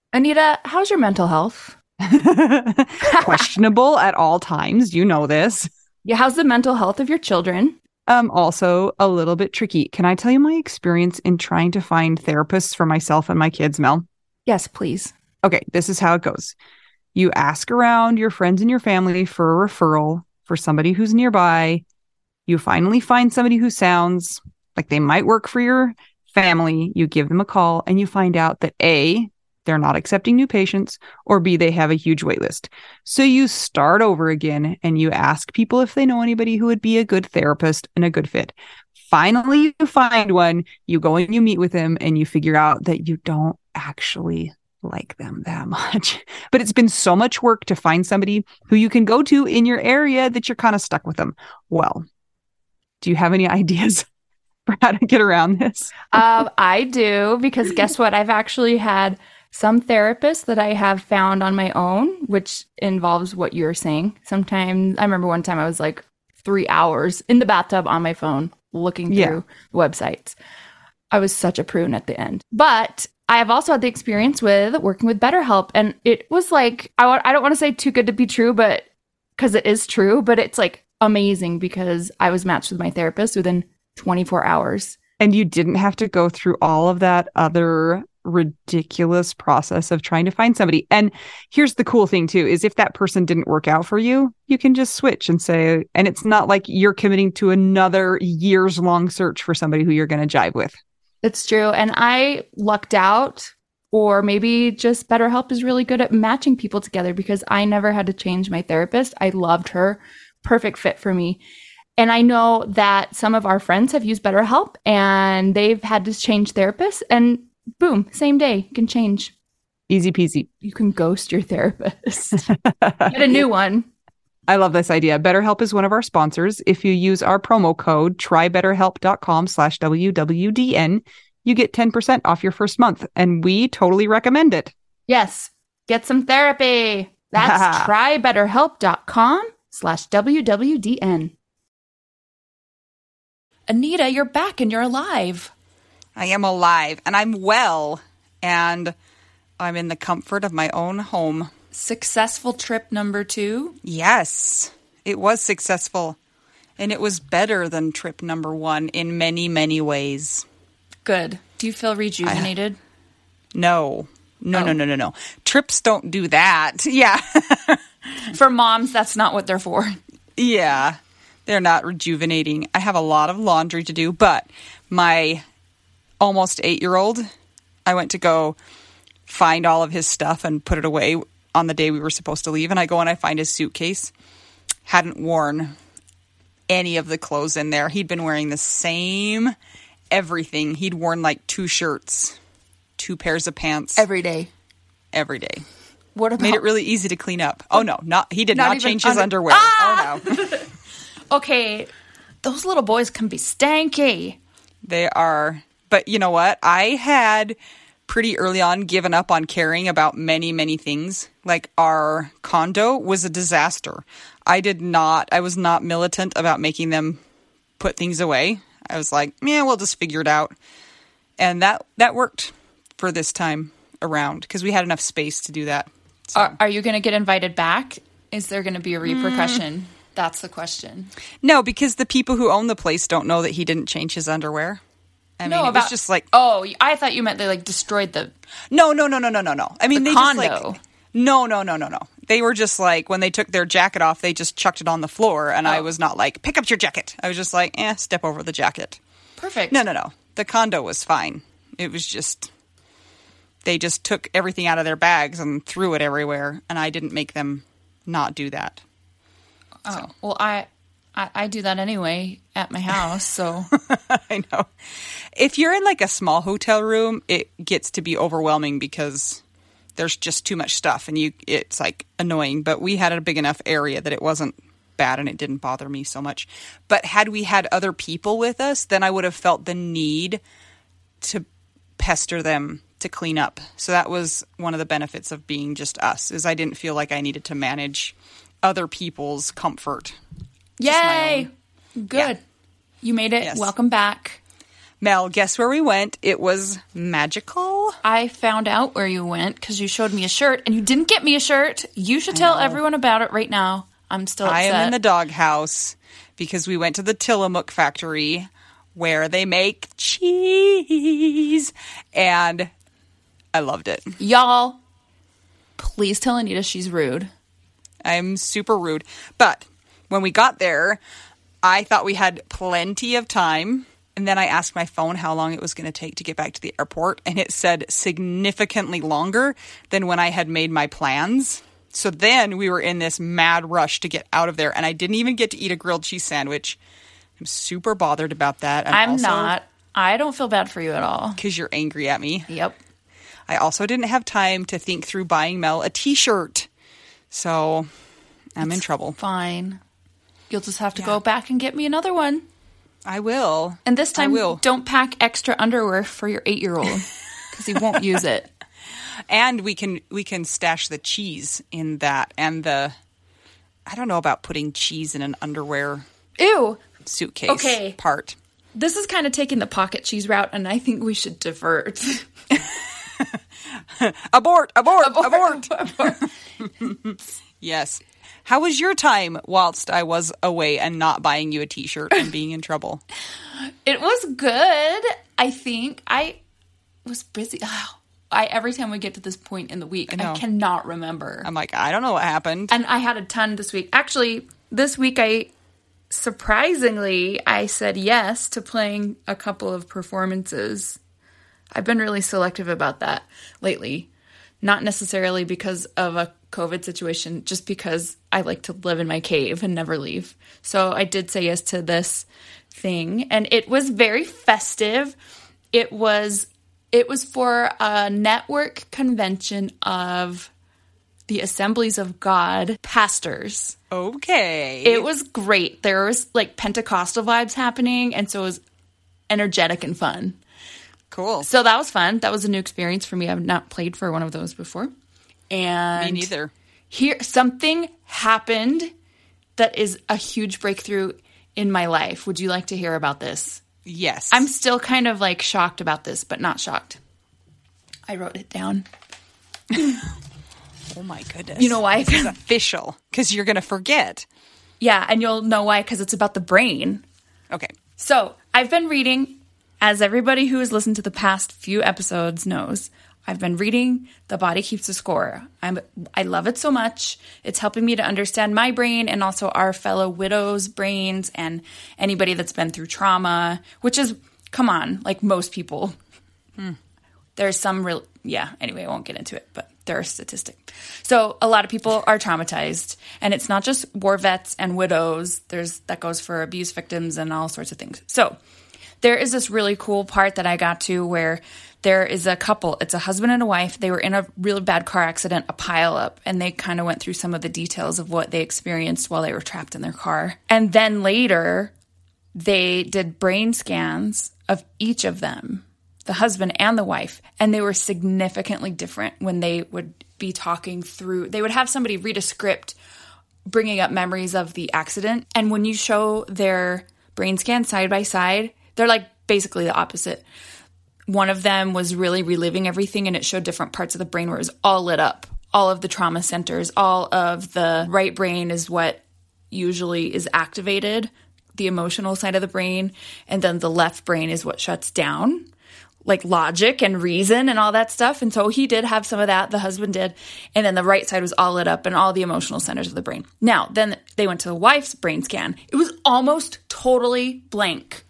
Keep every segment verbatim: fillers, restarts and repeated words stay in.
Anita, how's your mental health? Questionable at all times. You know this. Yeah, how's the mental health of your children? Um, also a little bit tricky. Can I tell you my experience in trying to find therapists for myself and my kids, Mel? Yes, please. Okay, this is how it goes. You ask around your friends and your family for a referral for somebody who's nearby. You finally find somebody who sounds like they might work for your family. You give them a call and you find out that A, they're not accepting new patients, or B, they have a huge wait list. So you start over again and you ask people if they know anybody who would be a good therapist and a good fit. Finally, you find one, you go and you meet with them and you figure out that you don't actually like them that much. But it's been so much work to find somebody who you can go to in your area that you're kind of stuck with them. Well, do you have any ideas for how to get around this? Um, I do, because guess what? I've actually had some therapists that I have found on my own, which involves what you're saying. Sometimes, I remember one time I was like three hours in the bathtub on my phone looking through Yeah. websites. I was such a prune at the end. But I have also had the experience with working with BetterHelp. And it was like, I, wa- I don't want to say too good to be true, but because it is true, but it's like amazing because I was matched with my therapist within twenty-four hours. And you didn't have to go through all of that other ridiculous process of trying to find somebody. And here's the cool thing too, is if that person didn't work out for you, you can just switch and say, and it's not like you're committing to another years long search for somebody who you're going to jive with. It's true. And I lucked out, or maybe just BetterHelp is really good at matching people together because I never had to change my therapist. I loved her. Perfect fit for me. And I know that some of our friends have used BetterHelp and they've had to change therapists, and boom, same day, you can change. Easy peasy. You can ghost your therapist. Get a new one. I love this idea. BetterHelp is one of our sponsors. If you use our promo code trybetterhelp.com slash WWDN, you get ten percent off your first month. And we totally recommend it. Yes, get some therapy. That's trybetterhelp.com slash WWDN. Anita, you're back and you're alive. I am alive and I'm well and I'm in the comfort of my own home. Successful trip number two? Yes, it was successful. And it was better than trip number one in many, many ways. Good. Do you feel rejuvenated? I, no. No, Oh. no, no, no, no. Trips don't do that. Yeah. For moms, that's not what they're for. Yeah. They're not rejuvenating. I have a lot of laundry to do, but my almost eight-year-old, I went to go find all of his stuff and put it away on the day we were supposed to leave. And I go and I find his suitcase. Hadn't worn any of the clothes in there. He'd been wearing the same everything. He'd worn like two shirts, two pairs of pants Every day. every day. What about... Made it really easy to clean up. Oh, no. not He did Not not, even change his under- underwear. Ah! Oh, no. Okay, those little boys can be stanky. They are. But you know what? I had pretty early on given up on caring about many, many things. Like our condo was a disaster. I did not, I was not militant about making them put things away. I was like, yeah, we'll just figure it out. And that, that worked for this time around because we had enough space to do that. So. Are, are you going to get invited back? Is there going to be a repercussion? Mm. That's the question. No, because the people who own the place don't know that he didn't change his underwear. I no, mean, it about, was just like... Oh, I thought you meant they, like, destroyed the... No, no, no, no, no, no, no. I mean, the they condo. just, like... No, no, no, no, no. They were just, like, when they took their jacket off, they just chucked it on the floor, and oh. I was not like, pick up your jacket. I was just like, eh, step over the jacket. Perfect. No, no, no. The condo was fine. It was just... They just took everything out of their bags and threw it everywhere, and I didn't make them not do that. Oh, so. well, I... I, I do that anyway at my house, so. I know. If you're in like a small hotel room, it gets to be overwhelming because there's just too much stuff and you it's like annoying. But we had a big enough area that it wasn't bad and it didn't bother me so much. But had we had other people with us, then I would have felt the need to pester them to clean up. So that was one of the benefits of being just us, is I didn't feel like I needed to manage other people's comfort. Yay! Good. Yeah. You made it. Yes. Welcome back. Mel, guess where we went? It was magical. I found out where you went because you showed me a shirt and you didn't get me a shirt. You should tell everyone about it right now. I'm still upset. I am in the doghouse because we went to the Tillamook factory where they make cheese. And I loved it. Y'all, please tell Anita she's rude. I'm super rude. But when we got there, I thought we had plenty of time. And then I asked my phone how long it was going to take to get back to the airport. And it said significantly longer than when I had made my plans. So then we were in this mad rush to get out of there. And I didn't even get to eat a grilled cheese sandwich. I'm super bothered about that. I'm, I'm also, not. I don't feel bad for you at all. Because you're angry at me. Yep. I also didn't have time to think through buying Mel a t-shirt. So I'm it's in trouble. Fine. You'll just have to Yeah. go back and get me another one. I will. And this time, I will. don't pack extra underwear for your eight-year-old because he won't use it. And we can we can stash the cheese in that. And the, I don't know about putting cheese in an underwear Ew. suitcase Okay. part. This is kind of taking the pocket cheese route, and I think we should divert. Abort, abort, abort. abort. Yes. How was your time whilst I was away and not buying you a t-shirt and being in trouble? It was good, I think. I was busy. Oh, I every time we get to this point in the week, I I, know. cannot remember. I'm like, I don't know what happened. And I had a ton this week. Actually, this week I surprisingly I said yes to playing a couple of performances. I've been really selective about that lately. Not necessarily because of a COVID situation, just because I like to live in my cave and never leave. So I did say yes to this thing, and it was very festive. It was it was for a network convention of the Assemblies of God pastors. Okay. It was great. There was like Pentecostal vibes happening, and so it was energetic and fun. Cool. So that was fun. That was a new experience for me. I've not played for one of those before. And Me neither. Here, something happened that is a huge breakthrough in my life. Would you like to hear about this? Yes. I'm still kind of like shocked about this, but not shocked. I wrote it down. Oh my goodness. You know why? It's official. Because you're going to forget. Yeah, and you'll know why, because it's about the brain. Okay. So I've been reading, as everybody who has listened to the past few episodes knows, I've been reading The Body Keeps a Score. I'm, I love it so much. It's helping me to understand my brain and also our fellow widows' brains and anybody that's been through trauma, which is, come on, like most people. Hmm. There's some real, yeah, anyway, I won't get into it, but they're a statistic. So a lot of people are traumatized, and it's not just war vets and widows. There's that goes for abuse victims and all sorts of things. So there is this really cool part that I got to where there is a couple. It's a husband and a wife. They were in a really bad car accident, a pileup, and they kind of went through some of the details of what they experienced while they were trapped in their car. And then later, they did brain scans of each of them, the husband and the wife, and they were significantly different when they would be talking through. They would have somebody read a script bringing up memories of the accident, and when you show their brain scan side by side, they're like basically the opposite. One of them was really reliving everything, and it showed different parts of the brain where it was all lit up. All of the trauma centers, all of the right brain is what usually is activated, the emotional side of the brain, and then the left brain is what shuts down, like logic and reason and all that stuff. And so he did have some of that, the husband did, and then the right side was all lit up and all the emotional centers of the brain. Now, then they went to the wife's brain scan. It was almost totally blank.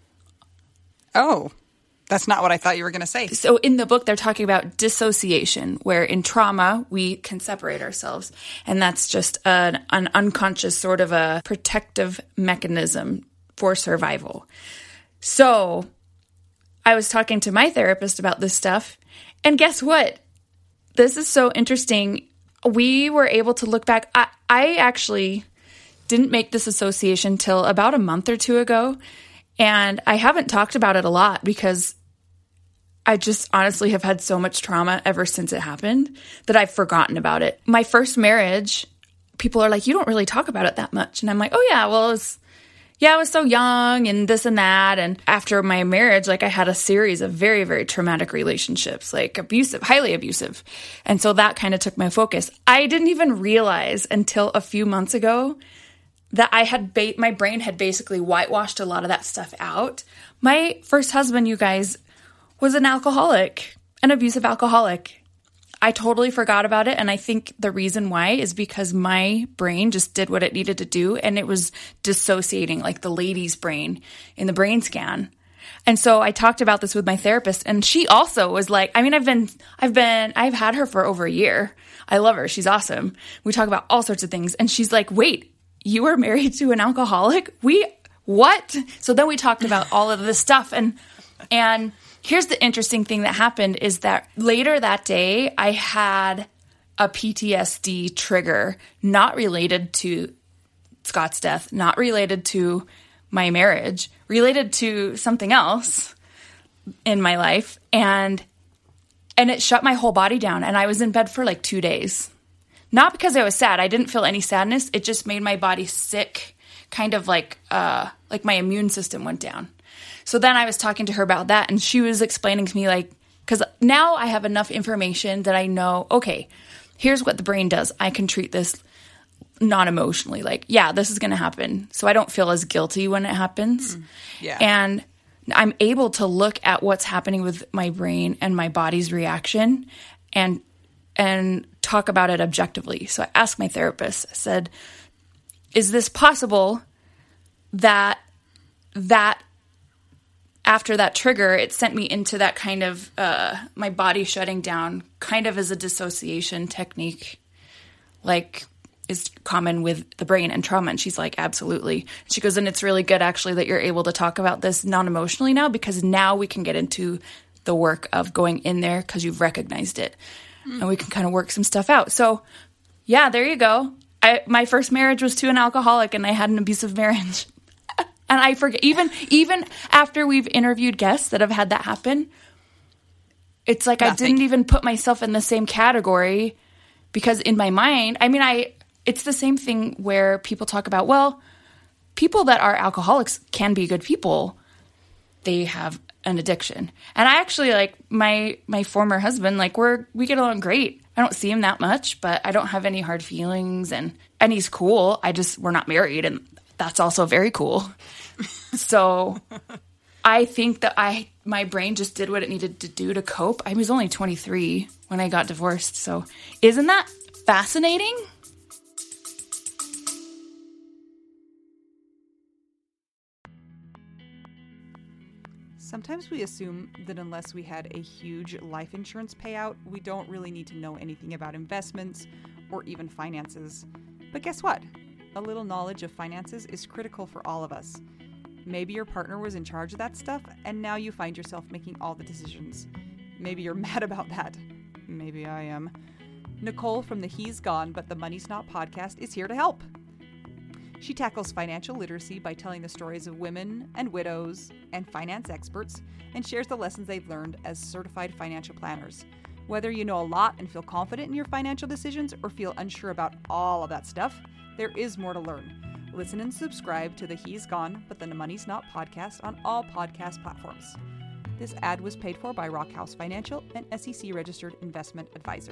Oh, that's not what I thought you were going to say. So in the book, they're talking about dissociation, where in trauma, we can separate ourselves. And that's just an, an unconscious sort of a protective mechanism for survival. So I was talking to my therapist about this stuff. And guess what? This is so interesting. We were able to look back. I, I actually didn't make this association till about a month or two ago. And I haven't talked about it a lot because I just honestly have had so much trauma ever since it happened that I've forgotten about it. My first marriage, people are like, you don't really talk about it that much. And I'm like, oh yeah, well, it was, yeah, I was so young and this and that. And after my marriage, like I had a series of very, very traumatic relationships, like abusive, highly abusive. And so that kind of took my focus. I didn't even realize until a few months ago that I had, ba- my brain had basically whitewashed a lot of that stuff out. My first husband, you guys, was an alcoholic, an abusive alcoholic. I totally forgot about it. And I think the reason why is because my brain just did what it needed to do. And it was dissociating like the lady's brain in the brain scan. And so I talked about this with my therapist, and she also was like, I mean, I've been, I've been, I've had her for over a year. I love her. She's awesome. We talk about all sorts of things. And she's like, wait, you were married to an alcoholic? We, what? So then we talked about all of this stuff. And, and, here's the interesting thing that happened is that later that day, I had a P T S D trigger, not related to Scott's death, not related to my marriage, related to something else in my life. And, and it shut my whole body down. And I was in bed for like two days. Not because I was sad. I didn't feel any sadness. It just made my body sick, kind of like, uh, like my immune system went down. So then I was talking to her about that, and she was explaining to me, like, because now I have enough information that I know, okay, here's what the brain does. I can treat this non-emotionally. Like, yeah, this is going to happen. So I don't feel as guilty when it happens. Mm, yeah. And I'm able to look at what's happening with my brain and my body's reaction and and talk about it objectively. So I asked my therapist, I said, is this possible that that after that trigger, it sent me into that kind of, uh, my body shutting down, kind of as a dissociation technique, like is common with the brain and trauma? And she's like, absolutely. She goes, and it's really good actually that you're able to talk about this non-emotionally now, because now we can get into the work of going in there because you've recognized it. Mm. And we can kind of work some stuff out. So yeah, there you go. I, my first marriage was to an alcoholic, and I had an abusive marriage. And I forget, even even after we've interviewed guests that have had that happen, it's like Nothing. I didn't even put myself in the same category, because in my mind, I mean, I it's the same thing where people talk about, well, people that are alcoholics can be good people. They have an addiction. And I actually, like, my my former husband, like, we're we get along great. I don't see him that much, but I don't have any hard feelings, and and he's cool. I just, we're not married, and that's also very cool. So I think that I my brain just did what it needed to do to cope. I was only twenty-three when I got divorced. So isn't that fascinating? Sometimes we assume that unless we had a huge life insurance payout, we don't really need to know anything about investments or even finances. But guess what? A little knowledge of finances is critical for all of us. Maybe your partner was in charge of that stuff, and now you find yourself making all the decisions. Maybe you're mad about that. Maybe I am. Nicole from the He's Gone But the Money's Not podcast is here to help. She tackles financial literacy by telling the stories of women and widows and finance experts, and shares the lessons they've learned as certified financial planners. Whether you know a lot and feel confident in your financial decisions, or feel unsure about all of that stuff, there is more to learn. Listen and subscribe to the He's Gone But the Money's Not podcast on all podcast platforms. This ad was paid for by Rockhouse Financial, an S E C registered investment advisor.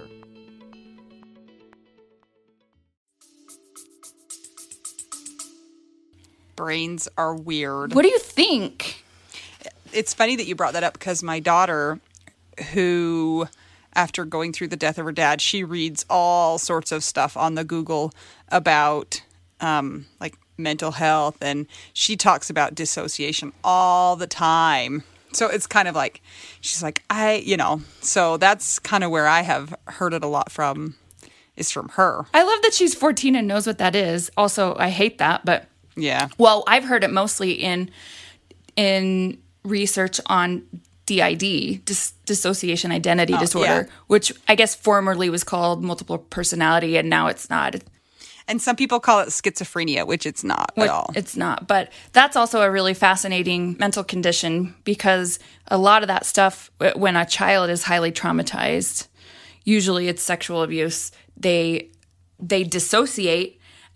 Brains are weird. What do you think? It's funny that you brought that up, because my daughter, who, after going through the death of her dad, she reads all sorts of stuff on the Google about um, like mental health, and she talks about dissociation all the time. So it's kind of like, she's like, I, you know, so that's kind of where I have heard it a lot from, is from her. I love that she's fourteen and knows what that is. Also, I hate that, but yeah. Well, I've heard it mostly in in research on D I D, dis- dissociation identity oh, disorder, yeah. which I guess formerly was called multiple personality, and now it's not. And some people call it schizophrenia, which it's not which at all. It's not. But that's also a really fascinating mental condition, because a lot of that stuff, when a child is highly traumatized, usually it's sexual abuse, they they dissociate,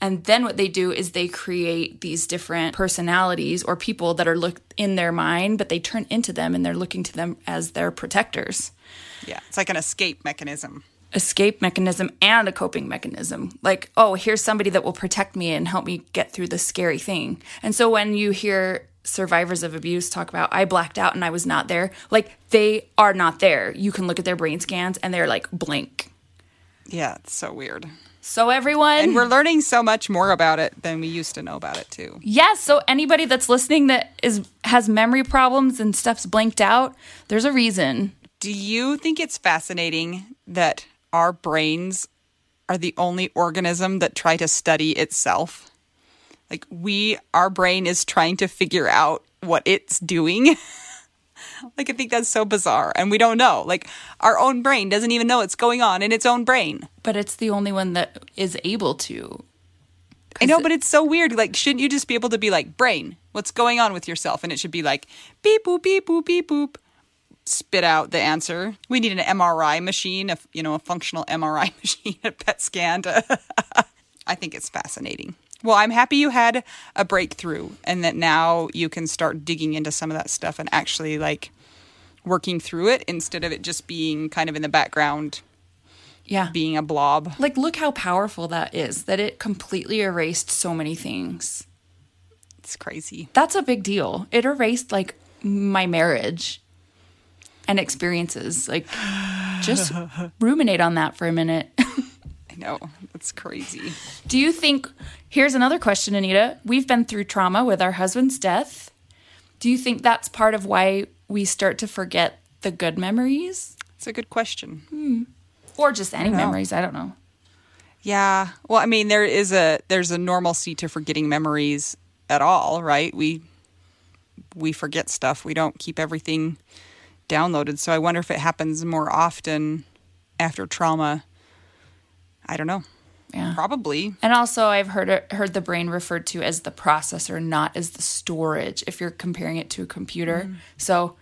And then what they do is they create these different personalities or people that are look in their mind, but they turn into them and they're looking to them as their protectors. Yeah, it's like an escape mechanism. Escape mechanism and a coping mechanism. Like, oh, here's somebody that will protect me and help me get through this scary thing. And so when you hear survivors of abuse talk about, I blacked out and I was not there, like, they are not there. You can look at their brain scans and they're like blank. Yeah, it's so weird. So everyone... And we're learning so much more about it than we used to know about it, too. Yes, so anybody that's listening that is has memory problems and stuff's blanked out, there's a reason. Do you think it's fascinating that our brains are the only organism that try to study itself? Like, we, our brain is trying to figure out what it's doing. Like, I think that's so bizarre. And we don't know. Like, our own brain doesn't even know what's going on in its own brain. But it's the only one that is able to. I know, but it's so weird. Like, shouldn't you just be able to be like, brain, what's going on with yourself? And it should be like, beep, boop, beep, boop, beep, boop. Spit out the answer. We need an M R I machine, a, you know, a functional M R I machine, a P E T scan. To I think it's fascinating. Well, I'm happy you had a breakthrough and that now you can start digging into some of that stuff and actually like working through it instead of it just being kind of in the background, yeah, being a blob. Like, look how powerful that is, that it completely erased so many things. It's crazy. That's a big deal. It erased like my marriage and experiences. Like, just ruminate on that for a minute. I know. That's crazy. Do you think, here's another question, Anita. We've been through trauma with our husband's death. Do you think that's part of why we start to forget the good memories? It's a good question. Hmm. Or just any I memories. I don't know. Yeah. Well, I mean, there is a, there's a normalcy to forgetting memories at all, right? We, we forget stuff. We don't keep everything downloaded. So I wonder if it happens more often after trauma. I don't know. Yeah. Probably. And also I've heard it, heard the brain referred to as the processor, not as the storage, if you're comparing it to a computer. Mm. So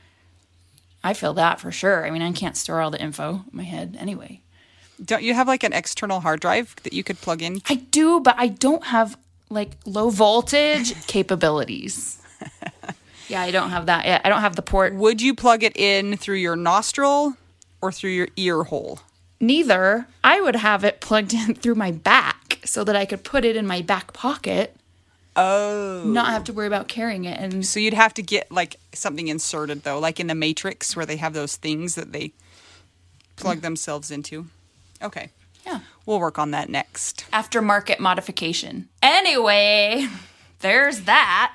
I feel that for sure. I mean, I can't store all the info in my head anyway. Don't you have like an external hard drive that you could plug in? I do, but I don't have like low voltage capabilities. Yeah, I don't have that yet. I don't have the port. Would you plug it in through your nostril or through your ear hole? Neither. I would have it plugged in through my back so that I could put it in my back pocket. Oh. Not have to worry about carrying it. And so you'd have to get like something inserted though, like in the Matrix where they have those things that they plug mm. themselves into. Okay. Yeah. We'll work on that next. Aftermarket modification. Anyway, there's that.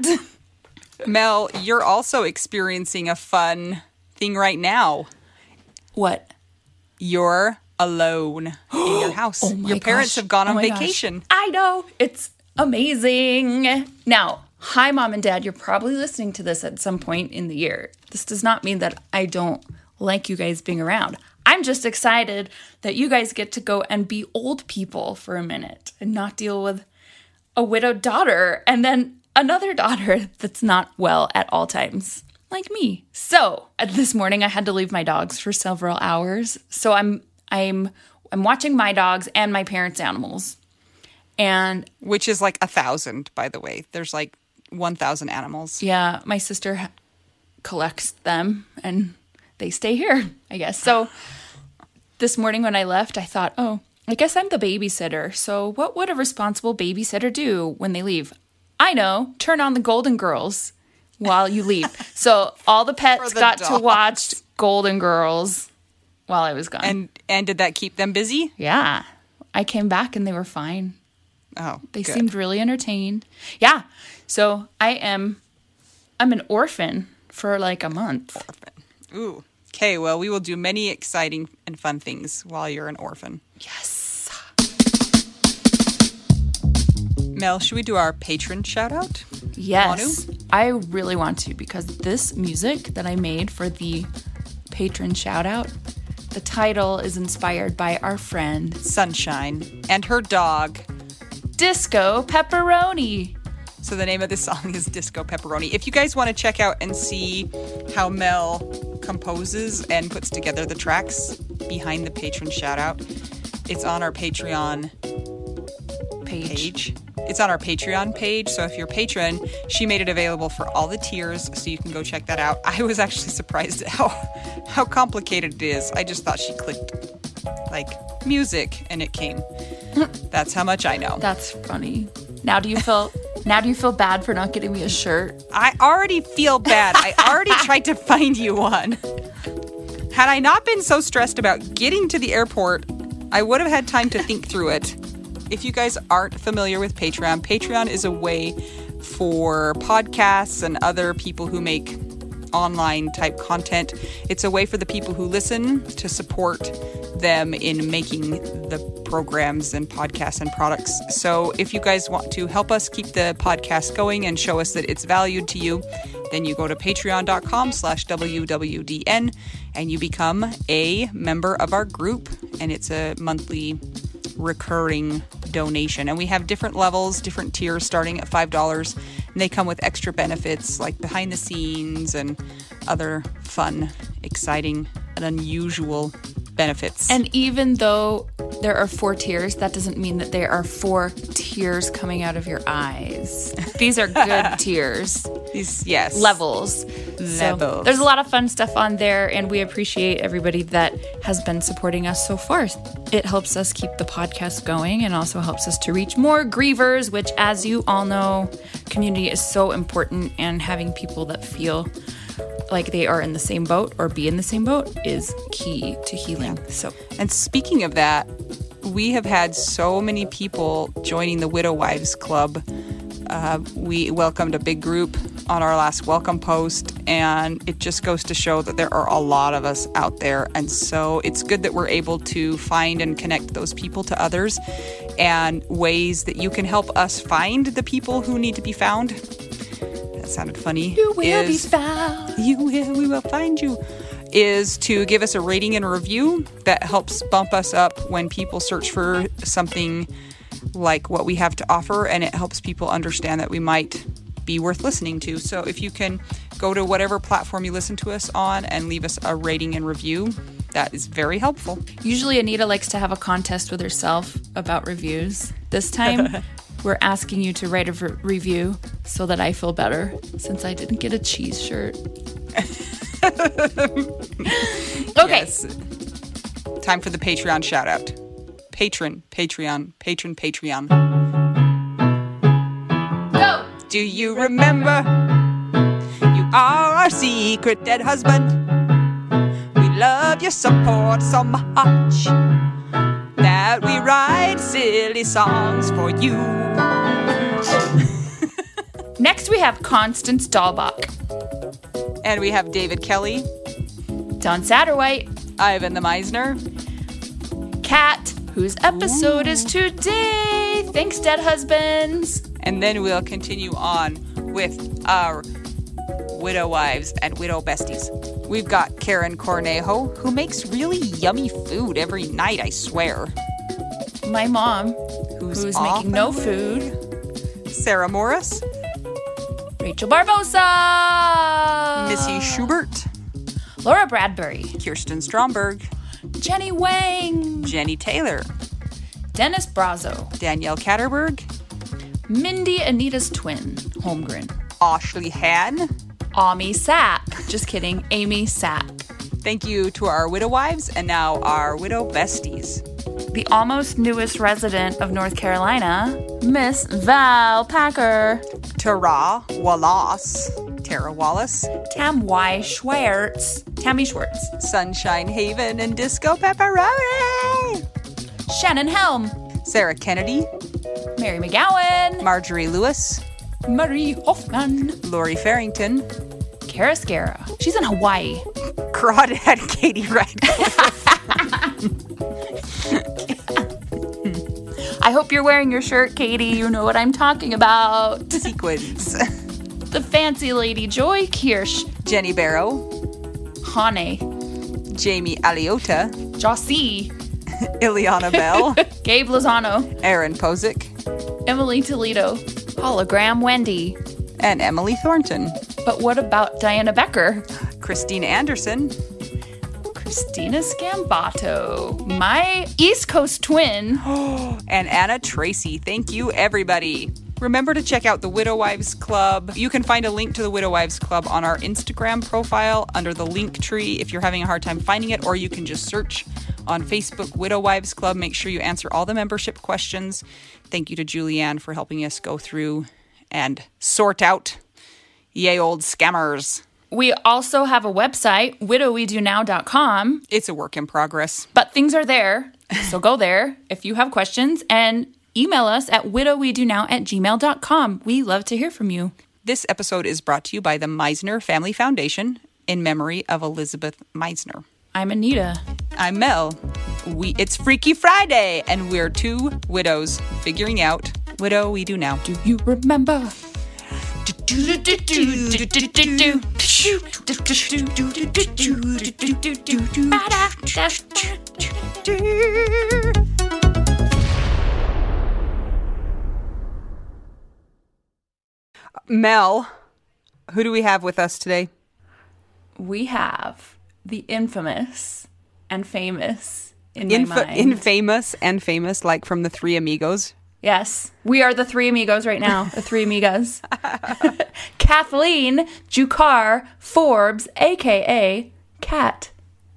Mel, you're also experiencing a fun thing right now. What? You're alone in your house. Oh my your parents gosh. have gone on oh vacation. Gosh. I know. It's amazing. Now, hi, Mom and Dad. You're probably listening to this at some point in the year. This does not mean that I don't like you guys being around. I'm just excited that you guys get to go and be old people for a minute and not deal with a widowed daughter and then another daughter that's not well at all times, like me. So this morning I had to leave my dogs for several hours. So I'm I'm I'm watching my dogs and my parents' animals. And which is like a thousand, by the way. There's like one thousand animals. Yeah, my sister ha- collects them and they stay here, I guess. So this morning when I left, I thought, oh, I guess I'm the babysitter. So what would a responsible babysitter do when they leave? I know, turn on the Golden Girls while you leave. So all the pets the got dogs. to watch Golden Girls while I was gone. And and did that keep them busy? Yeah. I came back and they were fine. Oh, They good. seemed really entertained. Yeah. So I am, I'm an orphan for like a month. Orphan. Ooh. Okay, well, we will do many exciting and fun things while you're an orphan. Yes. Mel, should we do our patron shout out? Yes. I really want to because this music that I made for the patron shout out, the title is inspired by our friend Sunshine and her dog Disco Pepperoni. So the name of this song is Disco Pepperoni. If you guys want to check out and see how Mel composes and puts together the tracks behind the patron shout out, it's on our Patreon Page. page. it's on our Patreon page. So if you're a patron, she made it available for all the tiers, so you can go check that out. I was actually surprised at how how complicated it is. I just thought she clicked like music and it came. That's how much I know. That's funny. Now do you feel now do you feel bad for not getting me a shirt? I already feel bad. I already tried to find you one. Had I not been so stressed about getting to the airport, I would have had time to think through it. If you guys aren't familiar with Patreon, Patreon is a way for podcasts and other people who make online type content. It's a way for the people who listen to support them in making the programs and podcasts and products. So if you guys want to help us keep the podcast going and show us that it's valued to you, then you go to patreon.com slash WWDN and you become a member of our group, and it's a monthly recurring donation. And we have different levels, different tiers starting at five dollars, and they come with extra benefits like behind the scenes and other fun, exciting, and unusual benefits. And even though there are four tiers, that doesn't mean that there are four tears coming out of your eyes. These are good tiers. These, yes. Levels. Levels. So there's a lot of fun stuff on there, and we appreciate everybody that has been supporting us so far. It helps us keep the podcast going and also helps us to reach more grievers, which, as you all know, community is so important, and having people that feel like they are in the same boat or be in the same boat is key to healing. Yeah. So, and speaking of that, we have had so many people joining the Widow Wives Club. Uh, we welcomed a big group on our last welcome post, and it just goes to show that there are a lot of us out there. And so it's good that we're able to find and connect those people to others, and ways that you can help us find the people who need to be found. That sounded funny. You will is, be found. You will, we will find you. Is to give us a rating and a review. That helps bump us up when people search for something like what we have to offer, and it helps people understand that we might be worth listening to. So if you can go to whatever platform you listen to us on and leave us a rating and review, that is very helpful. Usually Anita likes to have a contest with herself about reviews. This time, we're asking you to write a re- review so that I feel better, since I didn't get a cheese shirt. Okay. Yes. Time for the Patreon shout out. Patron, Patreon, patron, Patreon. Go! Do you remember? You are our secret dead husband. We love your support so much that we write silly songs for you. Next, we have Constance Dahlbach, And we have David Kelly, Don Satterwhite, Ivan the Meisner, Kat, whose episode Ooh. is today. Thanks, Dead Husbands. And then we'll continue on with our Widow Wives and Widow Besties. We've got Karen Cornejo, who makes really yummy food every night, I swear. My mom, who's, who's making no food. Sarah Morris. Rachel Barbosa. Missy Schubert. Laura Bradbury. Kirsten Stromberg. Jenny Wang. Jenny Taylor. Dennis Brazo. Danielle Catterberg. Mindy, Anita's twin, Holmgren. Ashley Han. Amy Sapp. Just kidding, Amy Sapp. Thank you to our Widow Wives and now our Widow Besties. The almost newest resident of North Carolina, Miss Val Packer. Tara Wallace. Tara Wallace. Tam Y. Schwartz. Tammy Schwartz. Sunshine Haven and Disco Pepperoni. Shannon Helm. Sarah Kennedy. Mary McGowan. Marjorie Lewis. Marie Hoffman. Lori Farrington. Kara Scara. She's in Hawaii. Crawdad Katie Radcliffe. I hope you're wearing your shirt, Katie. You know what I'm talking about. Sequins. The fancy lady Joy Kirsch. Jenny Barrow. Hane. Jamie Aliota. Jossie. Ileana Bell. Gabe Lozano. Aaron Posick. Emily Toledo. Hologram Wendy. And Emily Thornton. But what about Diana Becker? Christine Anderson. Christina Scambato, my East Coast twin. And Anna Tracy. Thank you, everybody. Remember to check out the Widow Wives Club. You can find a link to the Widow Wives Club on our Instagram profile under the link tree if you're having a hard time finding it, or you can just search on Facebook Widow Wives Club. Make sure you answer all the membership questions. Thank you to Julianne for helping us go through and sort out yay old scammers. We also have a website, widow we do now dot com. It's a work in progress. But things are there, so go there if you have questions, and email us at widow we do now at gmail dot com. We love to hear from you. This episode is brought to you by the Meisner Family Foundation in memory of Elizabeth Meisner. I'm Anita. I'm Mel. We It's Freaky Friday, and we're two widows figuring out Widow We Do Now. Do you remember? Mel, who do we have with us today? We have the infamous and famous in my Inf- mind. Infamous and famous, like from the Three Amigos. Yes, we are the three amigos right now, the three amigas. Kathleen Jukar Forbes, a k a. Kat.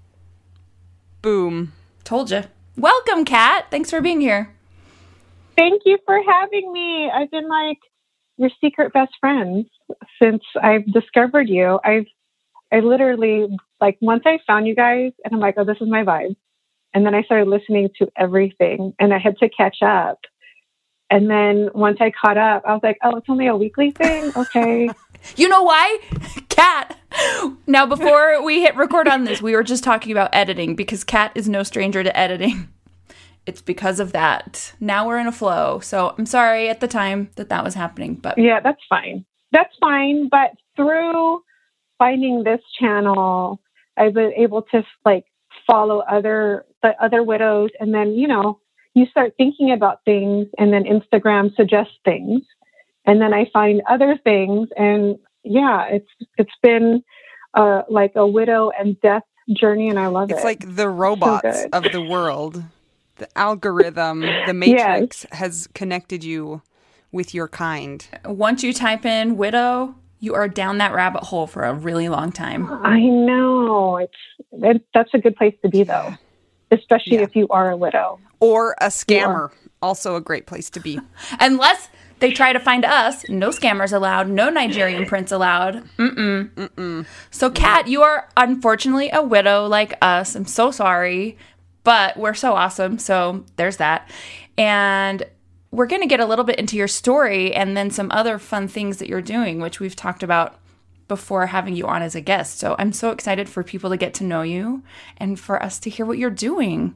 Boom. Told you. Welcome, Kat. Thanks for being here. Thank you for having me. I've been like your secret best friends since I've discovered you. I've, I literally, like, once I found you guys, and I'm like, oh, this is my vibe. And then I started listening to everything, and I had to catch up. And then once I caught up, I was like, oh, it's only a weekly thing? Okay. You know why? Kat. Now, before we hit record on this, we were just talking about editing because Kat is no stranger to editing. It's because of that. Now we're in a flow. So I'm sorry at the time that that was happening. But yeah, that's fine. That's fine. But through finding this channel, I've been able to like follow other the other widows, and then, you know, you start thinking about things, and then Instagram suggests things, and then I find other things, and yeah, it's it's been uh, like a widow and death journey, and I love it's it. It's like the robots so of the world. The algorithm, the matrix yes. has connected you with your kind. Once you type in widow, you are down that rabbit hole for a really long time. I know. It's it, that's a good place to be, though, especially yeah. if you are a widow. Or a scammer. Also a great place to be. Unless they try to find us. No scammers allowed. No Nigerian prince allowed. Mm-mm. Mm-mm. So, Kat, you are unfortunately a widow like us. I'm so sorry. But we're so awesome. So there's that. And we're going to get a little bit into your story and then some other fun things that you're doing, which we've talked about before having you on as a guest. So I'm so excited for people to get to know you and for us to hear what you're doing.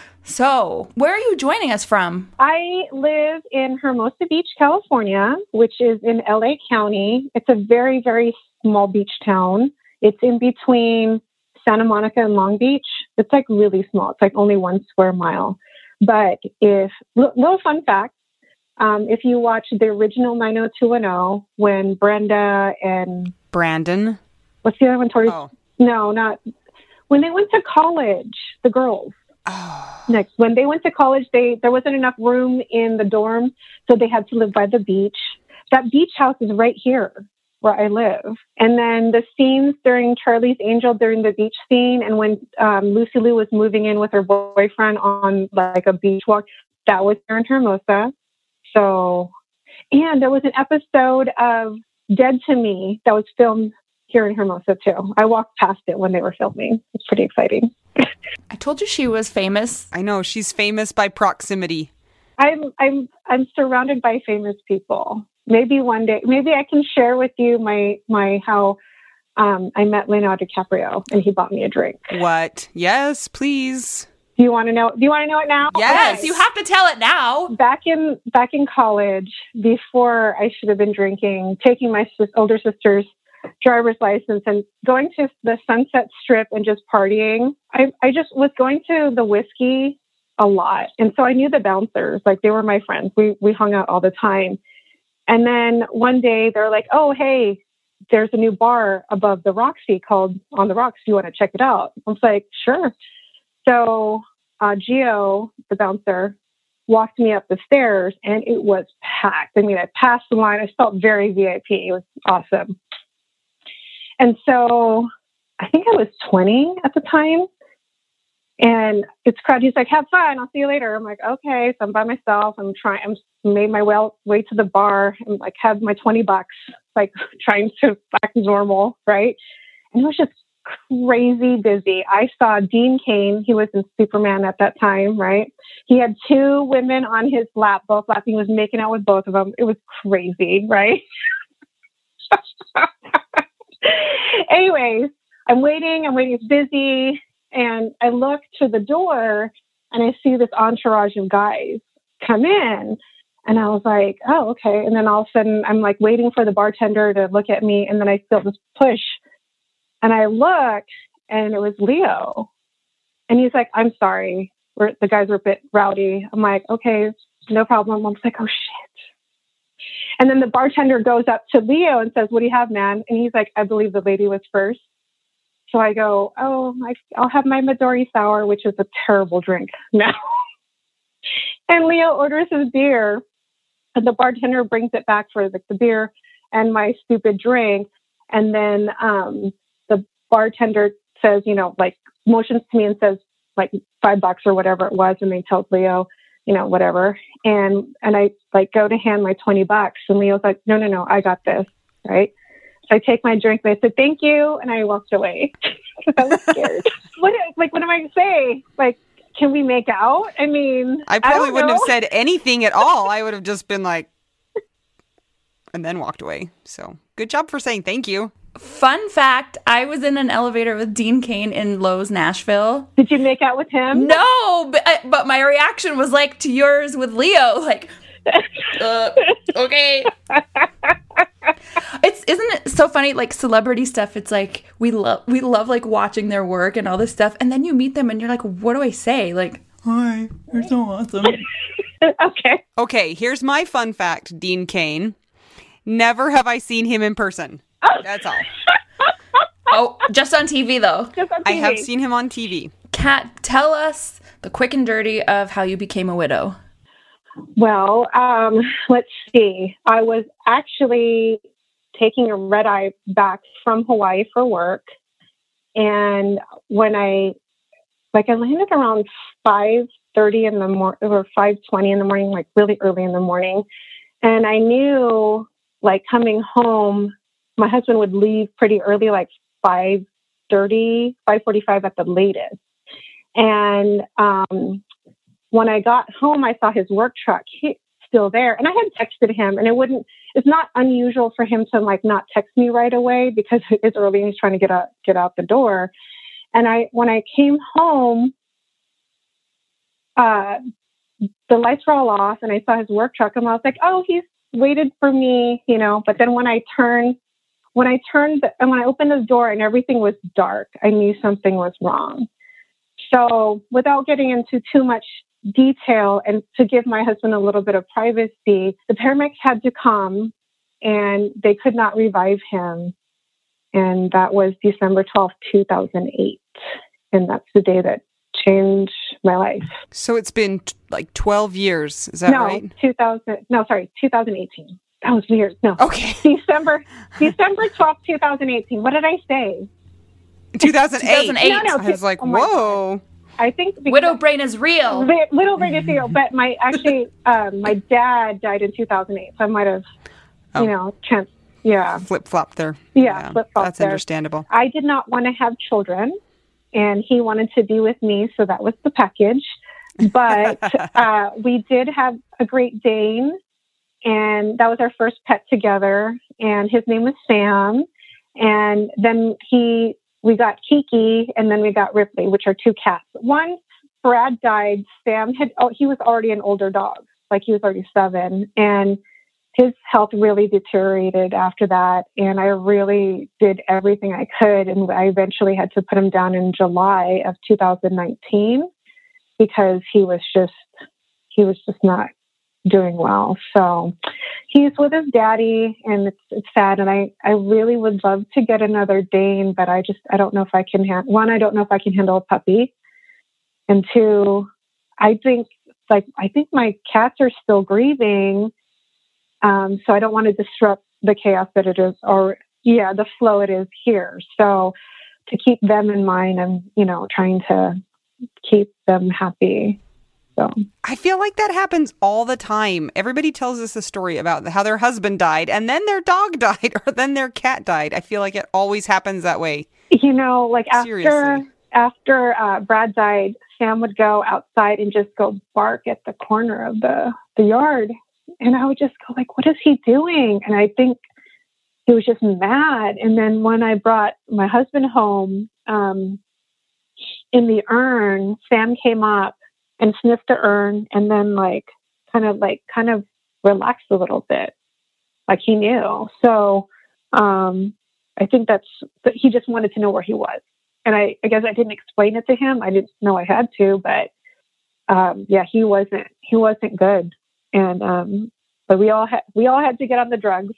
So where are you joining us from? I live in Hermosa Beach, California, which is in L A County. It's a very, very small beach town. It's in between Santa Monica and Long Beach. It's like really small. It's like only one square mile. But if, little fun fact, um, if you watch the original nine oh two one oh, when Brenda and Brandon, what's the other one? Tori? Oh. No, not when they went to college. The girls. Oh. Next, when they went to college, they there wasn't enough room in the dorm, so they had to live by the beach. That beach house is right here where I live. And then the scenes during Charlie's Angel, during the beach scene, and when um, Lucy Liu was moving in with her boyfriend on like a beach walk, that was here in Hermosa. So, and there was an episode of Dead to Me that was filmed here in Hermosa too. I walked past it when they were filming. It's pretty exciting. I told you she was famous. I know, she's famous by proximity. I'm I'm I'm surrounded by famous people. Maybe one day, maybe I can share with you my my how um, I met Leonardo DiCaprio and he bought me a drink. What? Yes, please. Do you want to know? Do you want to know it now? Yes, okay. You have to tell it now. Back in back in college, before I should have been drinking, taking my sis- older sister's driver's license and going to the Sunset Strip and just partying. I I just was going to the whiskey a lot, and so I knew the bouncers. Like they were my friends. We we hung out all the time. And then one day they're like, oh, hey, there's a new bar above the Roxy called On the Rocks. Do you want to check it out? I was like, sure. So uh, Gio, the bouncer, walked me up the stairs, and it was packed. I mean, I passed the line. I felt very V I P. It was awesome. And so I think I was twenty at the time. And it's crowded. He's like, have fun. I'll see you later. I'm like, okay. So I'm by myself. I'm trying, I'm made my way, way to the bar and like have my twenty bucks, like trying to act normal. Right. And it was just crazy busy. I saw Dean Cain. He was in Superman at that time. Right. He had two women on his lap, both laughing. He was making out with both of them. It was crazy. Right. Anyways, I'm waiting. I'm waiting. It's busy. And I look to the door and I see this entourage of guys come in. And I was like, oh, okay. And then all of a sudden I'm like waiting for the bartender to look at me. And then I feel this push. And I look and it was Leo. And he's like, I'm sorry. We're, the guys were a bit rowdy. I'm like, okay, no problem. I was like, oh, shit. And then the bartender goes up to Leo and says, what do you have, man? And he's like, I believe the lady was first. So I go, oh, I, I'll have my Midori Sour, which is a terrible drink now. And Leo orders his beer, and the bartender brings it back for the, the beer and my stupid drink. And then um, the bartender says, you know, like motions to me and says like five bucks or whatever it was. And they tells Leo, you know, whatever. And and I like go to hand my twenty bucks, and Leo's like, no, no, no, I got this, right? I take my drink and I said, thank you. And I walked away. I was scared. what, like, what am I going to say? Like, can we make out? I mean, I probably I wouldn't know. have said anything at all. I would have just been like, and then walked away. So good job for saying thank you. Fun fact, I was in an elevator with Dean Cain in Lowe's, Nashville. Did you make out with him? No, but, but my reaction was like to yours with Leo. Like, uh, okay. It's isn't it so funny, like celebrity stuff, it's like we love we love like watching their work and all this stuff, and then you meet them and you're like, what do I say? Like, hi, you're so awesome. Okay. Okay, here's my fun fact, Dean Cain. Never have I seen him in person. That's all. Oh, just on T V though. Just on T V. I have seen him on T V. Kat, tell us the quick and dirty of how you became a widow. Well, um, let's see. I was actually taking a red eye back from Hawaii for work. And when I, like I landed around five thirty in the morning or five twenty in the morning, like really early in the morning. And I knew like coming home, my husband would leave pretty early, like five thirty, five forty-five at the latest. And, um, when I got home, I saw his work truck he, still there, and I had texted him, and it wouldn't, it's not unusual for him to like not text me right away because it's early and he's trying to get out, get out the door. And I, when I came home, uh, the lights were all off and I saw his work truck and I was like, oh, he's waited for me, you know, but then when I turned, when I turned the, and when I opened the door and everything was dark, I knew something was wrong. So without getting into too much detail and to give my husband a little bit of privacy, the paramedics had to come and they could not revive him. And that was December twelfth, two thousand eight. And that's the day that changed my life. So it's been t- like twelve years. Is that no, right? two thousand, no, sorry, two thousand eighteen. That was weird. No. Okay. December, December twelfth, two thousand eighteen. What did I say? two thousand eight. two thousand eight. No, no, I was like, oh my whoa. God. I think because Widow brain is real. Li- Little brain is real, but my actually um, my dad died in two thousand eight, so I might have, Oh. you know, chance. Yeah, Flip flop there. Yeah, flip-flop That's there. understandable. I did not want to have children, and he wanted to be with me, so that was the package. But uh, we did have a Great Dane, and that was our first pet together. And his name was Sam. And then he, we got Kiki, and then we got Ripley, which are two cats. Once Brad died, Sam had, oh, he was already an older dog, like he was already seven, and his health really deteriorated after that. And I really did everything I could. And I eventually had to put him down in July of two thousand nineteen because he was just, he was just not doing well. So he's with his daddy, and it's it's sad. And I, I really would love to get another Dane, but I just I don't know if I can handle one. I don't know if I can handle a puppy, and two, I think like I think my cats are still grieving, um, so I don't want to disrupt the chaos that it is, or yeah, the flow it is here. So to keep them in mind, I'm you know trying to keep them happy. So I feel like that happens all the time. Everybody tells us a story about how their husband died and then their dog died or then their cat died. I feel like it always happens that way. You know, like after Seriously. after uh, Brad died, Sam would go outside and just go bark at the corner of the, the yard. And I would just go like, what is he doing? And I think he was just mad. And then when I brought my husband home, um, in the urn, Sam came up and sniffed the urn and then like kind of like kind of relaxed a little bit. Like he knew. So um, I think that's, that he just wanted to know where he was. And I, I guess I didn't explain it to him. I didn't know I had to, but um, yeah, he wasn't, he wasn't good. And, um, but we all had, we all had to get on the drugs.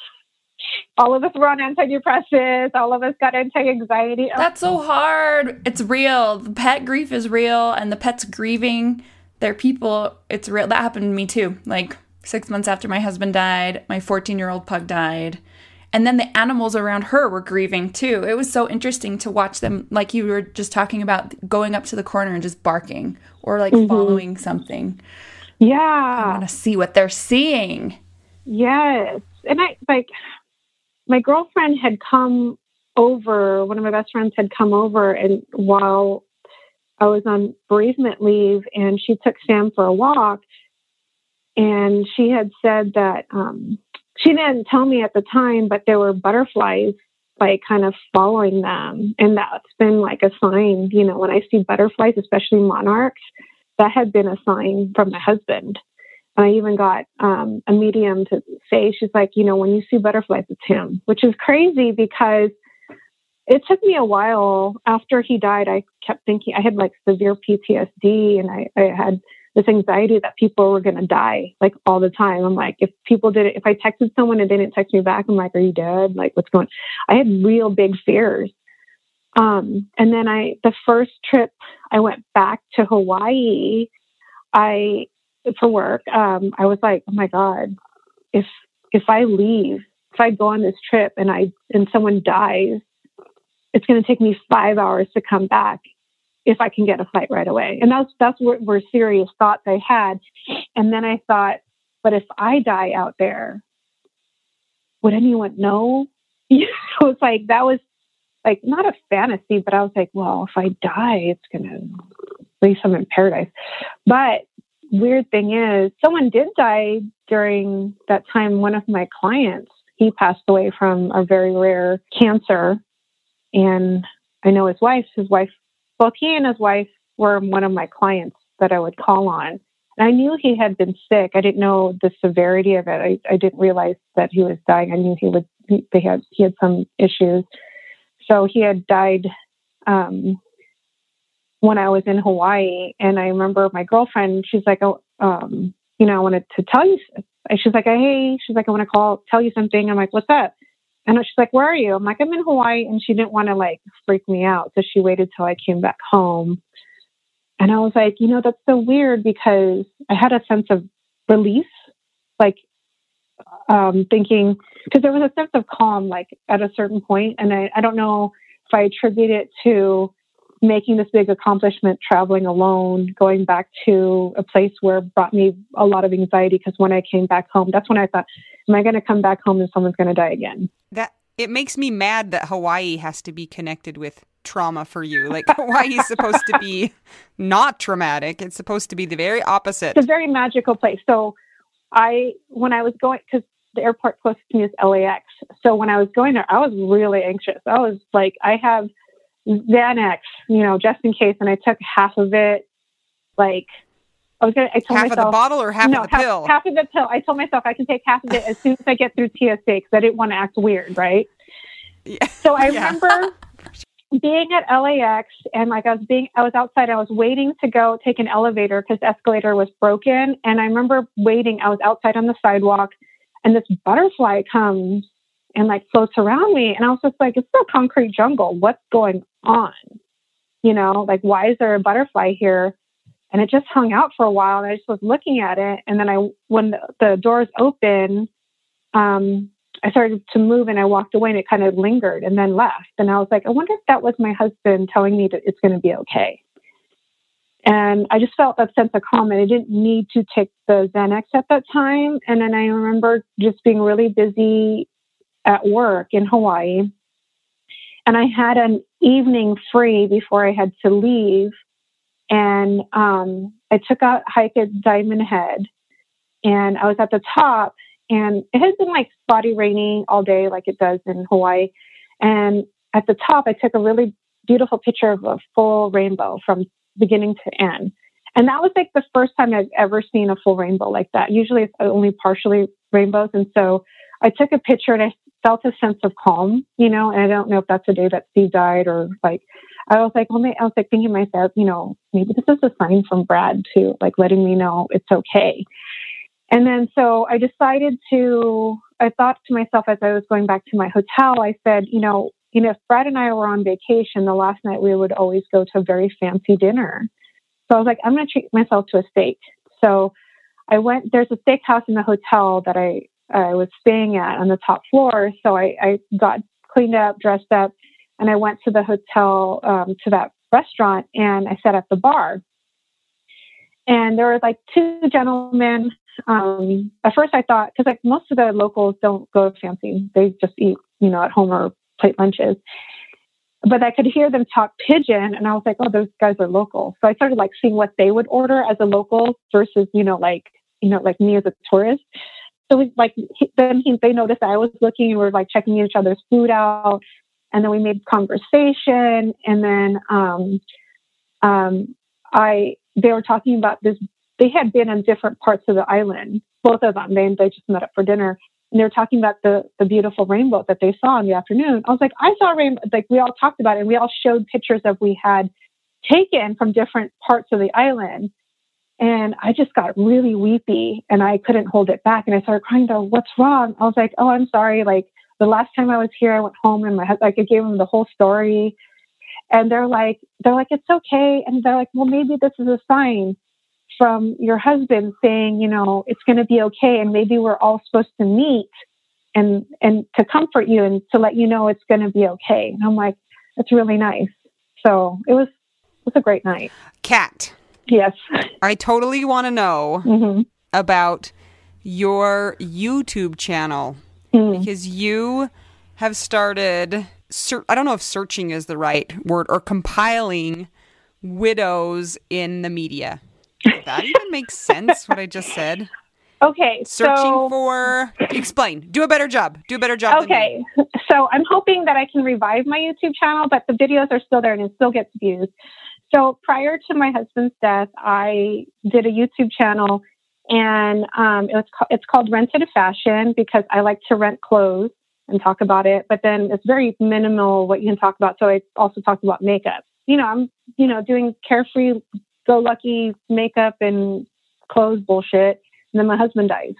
All of us were on antidepressants. All of us got anti-anxiety. That's so hard. It's real. The pet grief is real, and the pet's grieving their people. It's real. That happened to me too. Like six months after my husband died, my fourteen-year-old pug died. And then the animals around her were grieving too. It was so interesting to watch them, like you were just talking about, going up to the corner and just barking or like mm-hmm. following something. Yeah. I want to see what they're seeing. Yes. And I like... my girlfriend had come over, one of my best friends had come over, and while I was on bereavement leave, and she took Sam for a walk, and she had said that, um, she didn't tell me at the time, but there were butterflies like kind of following them. And that's been like a sign, you know, when I see butterflies, especially monarchs, that had been a sign from my husband. And I even got um, a medium to say, she's like, you know, when you see butterflies, it's him, which is crazy because it took me a while after he died. I kept thinking I had like severe P T S D, and I, I had this anxiety that people were going to die like all the time. I'm like, if people did it, if I texted someone and they didn't text me back, I'm like, are you dead? Like, what's going on? I had real big fears. Um, and then I, the first trip I went back to Hawaii, I, for work, um, I was like, oh my God, if, if I leave, if I go on this trip and I, and someone dies, it's going to take me five hours to come back if I can get a flight right away. And that's, that's where, where serious thoughts I had. And then I thought, but if I die out there, would anyone know? You know, it's like, that was like, not a fantasy, but I was like, well, if I die, it's going to leave some in paradise. But weird thing is, someone did die during that time. One of my clients, he passed away from a very rare cancer. And I know his wife, his wife, both he and his wife were one of my clients that I would call on. And I knew he had been sick. I didn't know the severity of it. I, I didn't realize that he was dying. I knew he would, he, they had, he had some issues. So he had died, um, when I was in Hawaii. And I remember my girlfriend, she's like, oh, um, you know, I wanted to tell you, she's like, hey, she's like, I want to call, tell you something. I'm like, what's up? And she's like, where are you? I'm like, I'm in Hawaii. And she didn't want to like freak me out. So she waited till I came back home. And I was like, you know, that's so weird because I had a sense of release, like um, thinking, because there was a sense of calm, like at a certain point. And I, I don't know if I attribute it to making this big accomplishment, traveling alone, going back to a place where it brought me a lot of anxiety. Because when I came back home, that's when I thought, am I going to come back home and someone's going to die again? That it makes me mad that Hawaii has to be connected with trauma for you. Like Hawaii is supposed to be not traumatic. It's supposed to be the very opposite. It's a very magical place. So I, when I was going, because the airport closest to me is L A X. So when I was going there, I was really anxious. I was like, I have Xanax, you know, just in case. And I took half of it. Like I was going to, I told half myself. Half of the bottle or half no, of the half, pill? Half of the pill. I told myself I can take half of it as soon as I get through T S A because I didn't want to act weird, right? Yeah. So I yeah. remember being at L A X and like I was being, I was outside, I was waiting to go take an elevator because the escalator was broken. And I remember waiting, I was outside on the sidewalk and this butterfly comes and like floats around me. And I was just like, it's a concrete jungle. What's going on? You know, like, why is there a butterfly here? And it just hung out for a while. And I just was looking at it. And then I, when the, the doors opened, um, I started to move and I walked away and it kind of lingered and then left. And I was like, I wonder if that was my husband telling me that it's going to be okay. And I just felt that sense of calm, and I didn't need to take the Xanax at that time. And then I remember just being really busy at work in Hawaii. And I had an evening free before I had to leave. And um, I took a hike at Diamond Head, and I was at the top, and it had been like spotty raining all day like it does in Hawaii. And at the top, I took a really beautiful picture of a full rainbow from beginning to end. And that was like the first time I've ever seen a full rainbow like that. Usually it's only partially rainbows. And so I took a picture and I felt a sense of calm, you know, and I don't know if that's the day that Steve died or like, I was like, oh, I was like thinking to myself, you know, maybe this is a sign from Brad too, like letting me know it's okay. And then so I decided to, I thought to myself as I was going back to my hotel, I said, you know, you know, if Brad and I were on vacation, the last night we would always go to a very fancy dinner. So I was like, I'm going to treat myself to a steak. So I went, there's a steakhouse in the hotel that I, I was staying at on the top floor. So I, I got cleaned up, dressed up, and I went to the hotel, um, to that restaurant, and I sat at the bar. And there were like two gentlemen. Um, at first I thought, because like most of the locals don't go fancy. They just eat, you know, at home or plate lunches. But I could hear them talk pidgin, and I was like, oh, those guys are local. So I started like seeing what they would order as a local versus, you know, like, you know, like me as a tourist. So we like, then he, they noticed that I was looking, and we were like checking each other's food out. And then we made conversation. And then, um, um, I, they were talking about this. They had been in different parts of the island, both of them. They, they just met up for dinner. And they were talking about the, the beautiful rainbow that they saw in the afternoon. I was like, I saw a rainbow. Like, we all talked about it, and we all showed pictures that we had taken from different parts of the island. And I just got really weepy, and I couldn't hold it back. And I started crying, though, what's wrong? I was like, oh, I'm sorry. Like, the last time I was here, I went home, and my husband, like, I gave them the whole story. And they're like, they're like, it's okay. And they're like, well, maybe this is a sign from your husband saying, you know, it's going to be okay. And maybe we're all supposed to meet and, and to comfort you and to let you know it's going to be okay. And I'm like, that's really nice. So it was, it was a great night. Kat. Yes. I totally want to know mm-hmm. about your YouTube channel mm. because you have started, ser- I don't know if searching is the right word, or compiling widows in the media. Does that even make sense, what I just said? Okay. Searching so, for... Explain. Do a better job. Do a better job Okay. So I'm hoping that I can revive my YouTube channel, but the videos are still there and it still gets views. So prior to my husband's death, I did a YouTube channel, and um, it was ca- it's called Rented Fashion, because I like to rent clothes and talk about it. But then it's very minimal what you can talk about. So I also talked about makeup. You know, I'm, you know, doing carefree, go lucky makeup and clothes bullshit. And then my husband dies.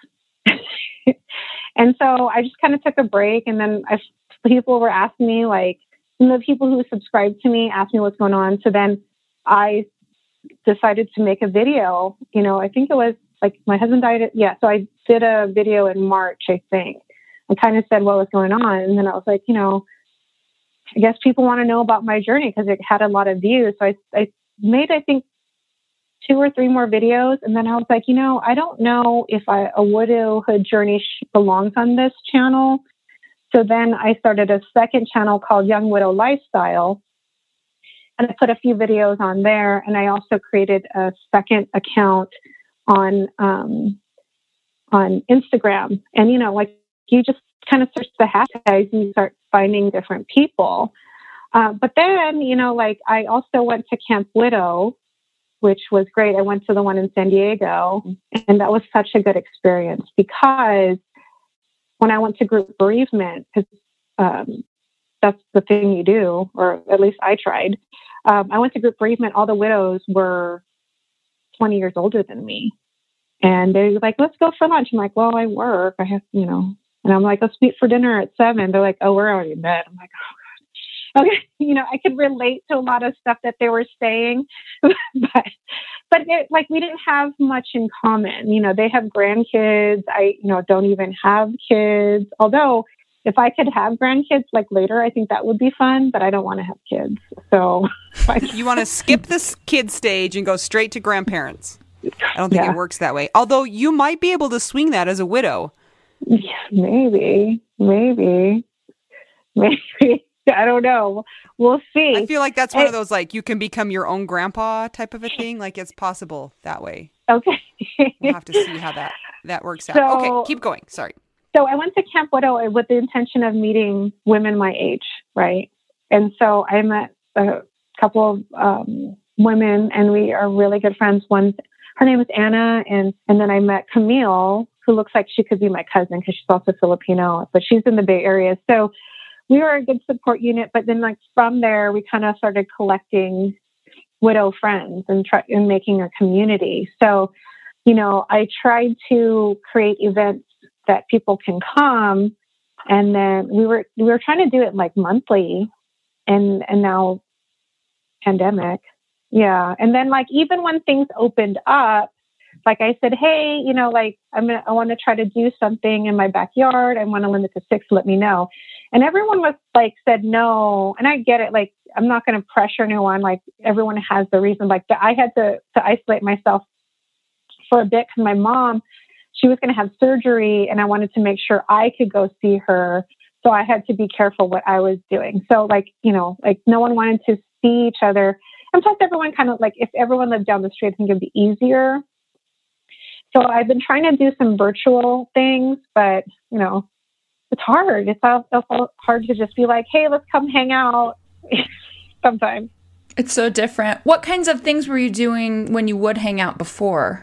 And so I just kind of took a break. And then I, people were asking me, like, and the people who subscribed to me asked me what's going on. So then I decided to make a video. You know, I think it was like my husband died. At, yeah. So I did a video in March, I think, and kind of said what was going on. And then I was like, you know, I guess people want to know about my journey because it had a lot of views. So I, I made, I think, two or three more videos. And then I was like, you know, I don't know if I, a widowhood journey sh- belongs on this channel. So then I started a second channel called Young Widow Lifestyle. And I put a few videos on there. And I also created a second account on, um, on Instagram. And, you know, like you just kind of search the hashtags and you start finding different people. Uh, but then, you know, like I also went to Camp Widow, which was great. I went to the one in San Diego, and that was such a good experience because when I went to group bereavement, because um, that's the thing you do, or at least I tried. Um, I went to group bereavement. All the widows were twenty years older than me. And they're like, let's go for lunch. I'm like, well, I work. I have, you know, and I'm like, let's meet for dinner at seven. They're like, oh, we're already in bed. I'm like, oh, God. Okay. You know, I could relate to a lot of stuff that they were saying, but, but it, like, we didn't have much in common. You know, they have grandkids. I, you know, don't even have kids. Although if I could have grandkids like later, I think that would be fun, but I don't want to have kids. So you want to skip this kid stage and go straight to grandparents. I don't think Yeah. it works that way. Although you might be able to swing that as a widow. Yeah, maybe, maybe, maybe. I don't know. We'll see. I feel like that's one I- of those, like, you can become your own grandpa type of a thing. Like, it's possible that way. Okay. We'll have to see how that, that works out. So- Okay, keep going. Sorry. So I went to Camp Widow with the intention of meeting women my age, right? And so I met a couple of um, women, and we are really good friends. One, her name is Anna, and and then I met Camille, who looks like she could be my cousin because she's also Filipino, but she's in the Bay Area. So we were a good support unit. But then, like, from there, we kind of started collecting widow friends and try and making a community. So, you know, I tried to create events that people can come, and then we were we were trying to do it like monthly, and and now pandemic, yeah. And then, like, even when things opened up, like I said, hey, you know, like I'm gonna I want to try to do something in my backyard. I want to limit to six. Let me know. And everyone was like said no, and I get it. Like, I'm not going to pressure anyone. Like, everyone has the reason. Like, I had to to isolate myself for a bit because my mom, she was going to have surgery, and I wanted to make sure I could go see her. So I had to be careful what I was doing. So, like, you know, like, no one wanted to see each other. And plus, everyone kind of, like, if everyone lived down the street, I think it'd be easier. So I've been trying to do some virtual things, but, you know, it's hard. It's also hard to just be like, hey, let's come hang out sometimes. It's so different. What kinds of things were you doing when you would hang out before?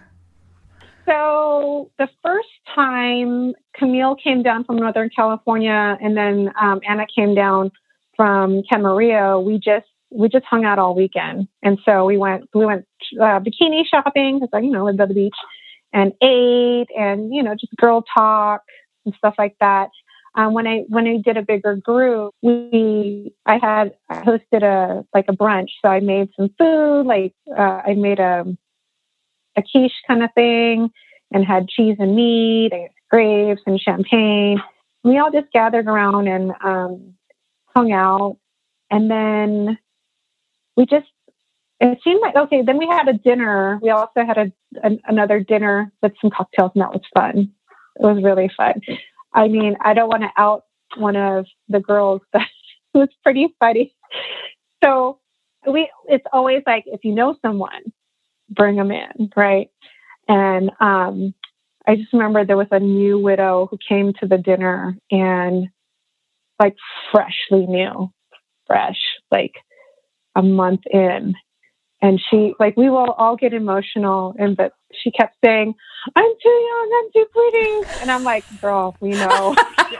So the first time Camille came down from Northern California, and then um, Anna came down from Camarillo, we just we just hung out all weekend. And so we went we went uh, bikini shopping because I, you know, lived by the beach, and ate, and, you know, just girl talk and stuff like that. Um, when I when I did a bigger group, we I had I hosted a like a brunch, so I made some food, like uh, I made a a quiche kind of thing, and had cheese and meat and grapes and champagne. We all just gathered around and um, hung out. And then we just, it seemed like, okay, then we had a dinner. We also had a, an, another dinner with some cocktails, and that was fun. It was really fun. I mean, I don't want to out one of the girls, but it was pretty funny. So we, it's always like, if you know someone, bring them in, right? And um, I just remember there was a new widow who came to the dinner, and like freshly new, fresh, like a month in. And she, like, we will all get emotional, and but she kept saying, I'm too young, I'm too pretty. And I'm like, girl, we know.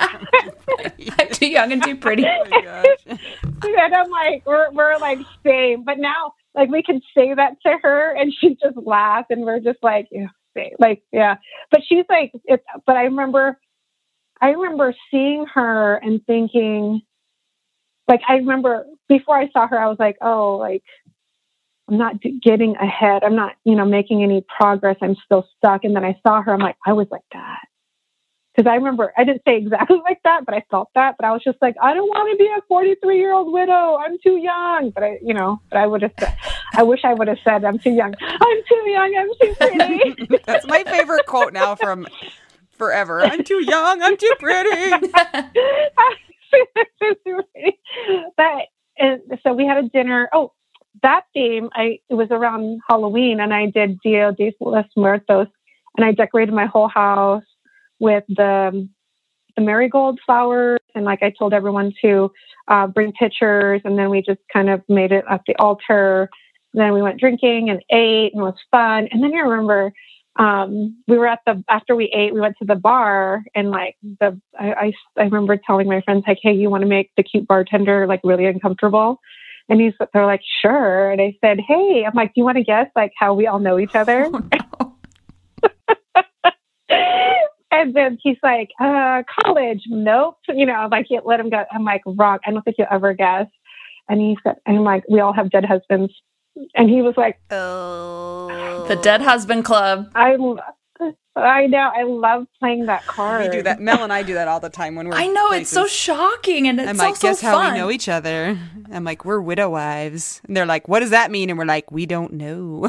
I'm too young and too pretty. Oh my gosh. And I'm like, we're, we're like, same. But now, like, we can say that to her, and she just laughs, and we're just like, yeah, same. Like, yeah. But she's like, it's, but I remember, I remember seeing her and thinking, like, I remember before I saw her, I was like, oh, like, I'm not d- getting ahead. I'm not, you know, making any progress. I'm still stuck. And then I saw her. I'm like, I was like that. Because I remember, I didn't say exactly like that, but I felt that. But I was just like, I don't want to be a forty-three-year-old widow. I'm too young. But I, you know, but I would have said, I wish I would have said, I'm too young. I'm too young. I'm too pretty. That's my favorite quote now from forever. I'm too young. I'm too pretty. But and so we had a dinner. Oh, that theme, I it was around Halloween, and I did Dia de los Muertos, and I decorated my whole house with the the marigold flowers, and like I told everyone to uh, bring pictures, and then we just kind of made it at the altar. And then we went drinking and ate, and it was fun. And then I remember um, we were at the after we ate, we went to the bar, and like the I I, I remember telling my friends like, hey, you want to make the cute bartender like really uncomfortable? And he's, they're like, sure. And I said, hey, I'm like, do you want to guess like how we all know each other? Oh, no. And then he's like, uh, college, nope. You know, like, you let him go. I'm like, wrong. I don't think you'll ever guess. And he's got, and I'm like, we all have dead husbands. And he was like, oh, The Dead Husband Club. I, I know. I love playing that card. We do that. Mel and I do that all the time when we're I know, places. it's so shocking, and it's I'm like, also guess fun. how we know each other? I'm like, we're widow wives. And they're like, what does that mean? And we're like, we don't know.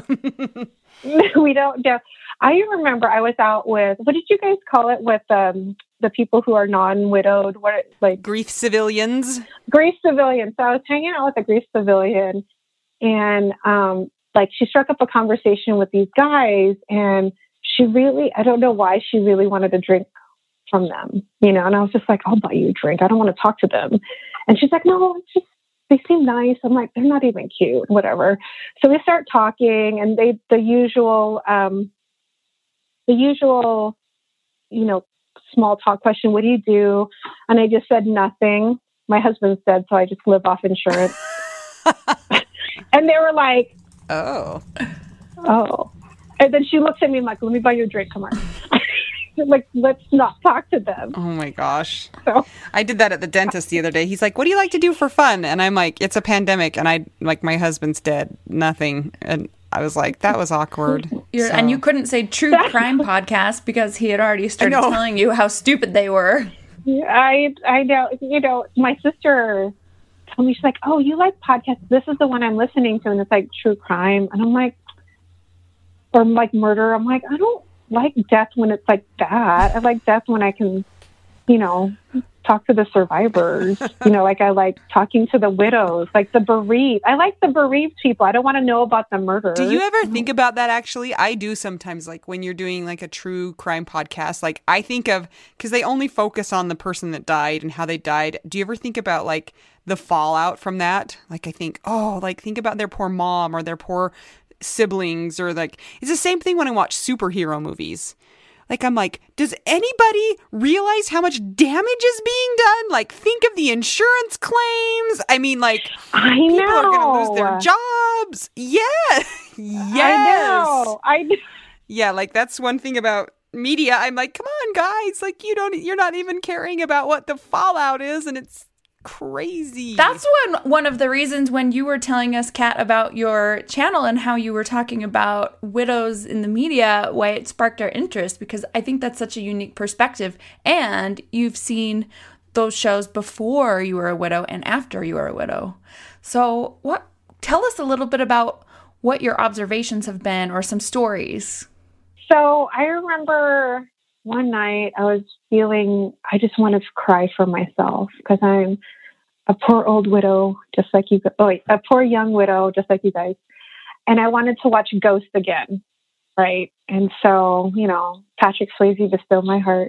We don't know. I remember I was out with, what did you guys call it, with um, the people who are non-widowed? What, like Grief civilians. grief civilians. So I was hanging out with a grief civilian, and um, like she struck up a conversation with these guys, and she really, I don't know why she really wanted to drink from them, you know. And I was just like, I'll buy you a drink. I don't want to talk to them. And she's like, no, it's just, they seem nice. I'm like, they're not even cute, whatever. So we start talking, and they, the usual, um, the usual, you know, small talk question, what do you do? And I just said nothing. My husband's dead, so I just live off insurance. And they were like, Oh. oh. And then she looks at me like, let me buy you a drink. Come on. Like, let's not talk to them. Oh my gosh. So I did that at the dentist the other day. He's like, what do you like to do for fun? And I'm like, it's a pandemic. And I, like, my husband's dead. Nothing. And I was like, that was awkward. You're, So- And you couldn't say true crime podcast because he had already started know. telling you how stupid they were. I, I know, you know, my sister told me, she's like, oh, you like podcasts? This is the one I'm listening to. And it's like true crime. And I'm like, or like murder. I'm like, I don't like death when it's like that. I like death when I can, you know, talk to the survivors. You know, like I like talking to the widows, like the bereaved. I like the bereaved people. I don't want to know about the murder. Do you ever think about that actually? I do sometimes, like when you're doing like a true crime podcast, like I think of, because they only focus on the person that died and how they died. Do you ever think about like the fallout from that? Like I think, oh, like think about their poor mom or their poor siblings, or like, it's the same thing when I watch superhero movies. Like, I'm like, does anybody realize how much damage is being done? Like, think of the insurance claims. I mean, like, I people know. are going to lose their jobs. Yeah. Yes. I know. I know. Yeah, like, that's one thing about media. I'm like, come on, guys. Like, you don't, you're not even caring about what the fallout is, and it's crazy. That's one one of the reasons when you were telling us, Kat, about your channel and how you were talking about widows in the media, why it sparked our interest, because I think that's such a unique perspective. And you've seen those shows before you were a widow and after you were a widow. So what? Tell us a little bit about what your observations have been, or some stories. So I remember one night I was feeling, I just wanted to cry for myself because I'm a poor old widow, just like you, oh, wait, a poor young widow, just like you guys. And I wanted to watch Ghost again, right? And so, you know, Patrick Swayze bestowed my heart.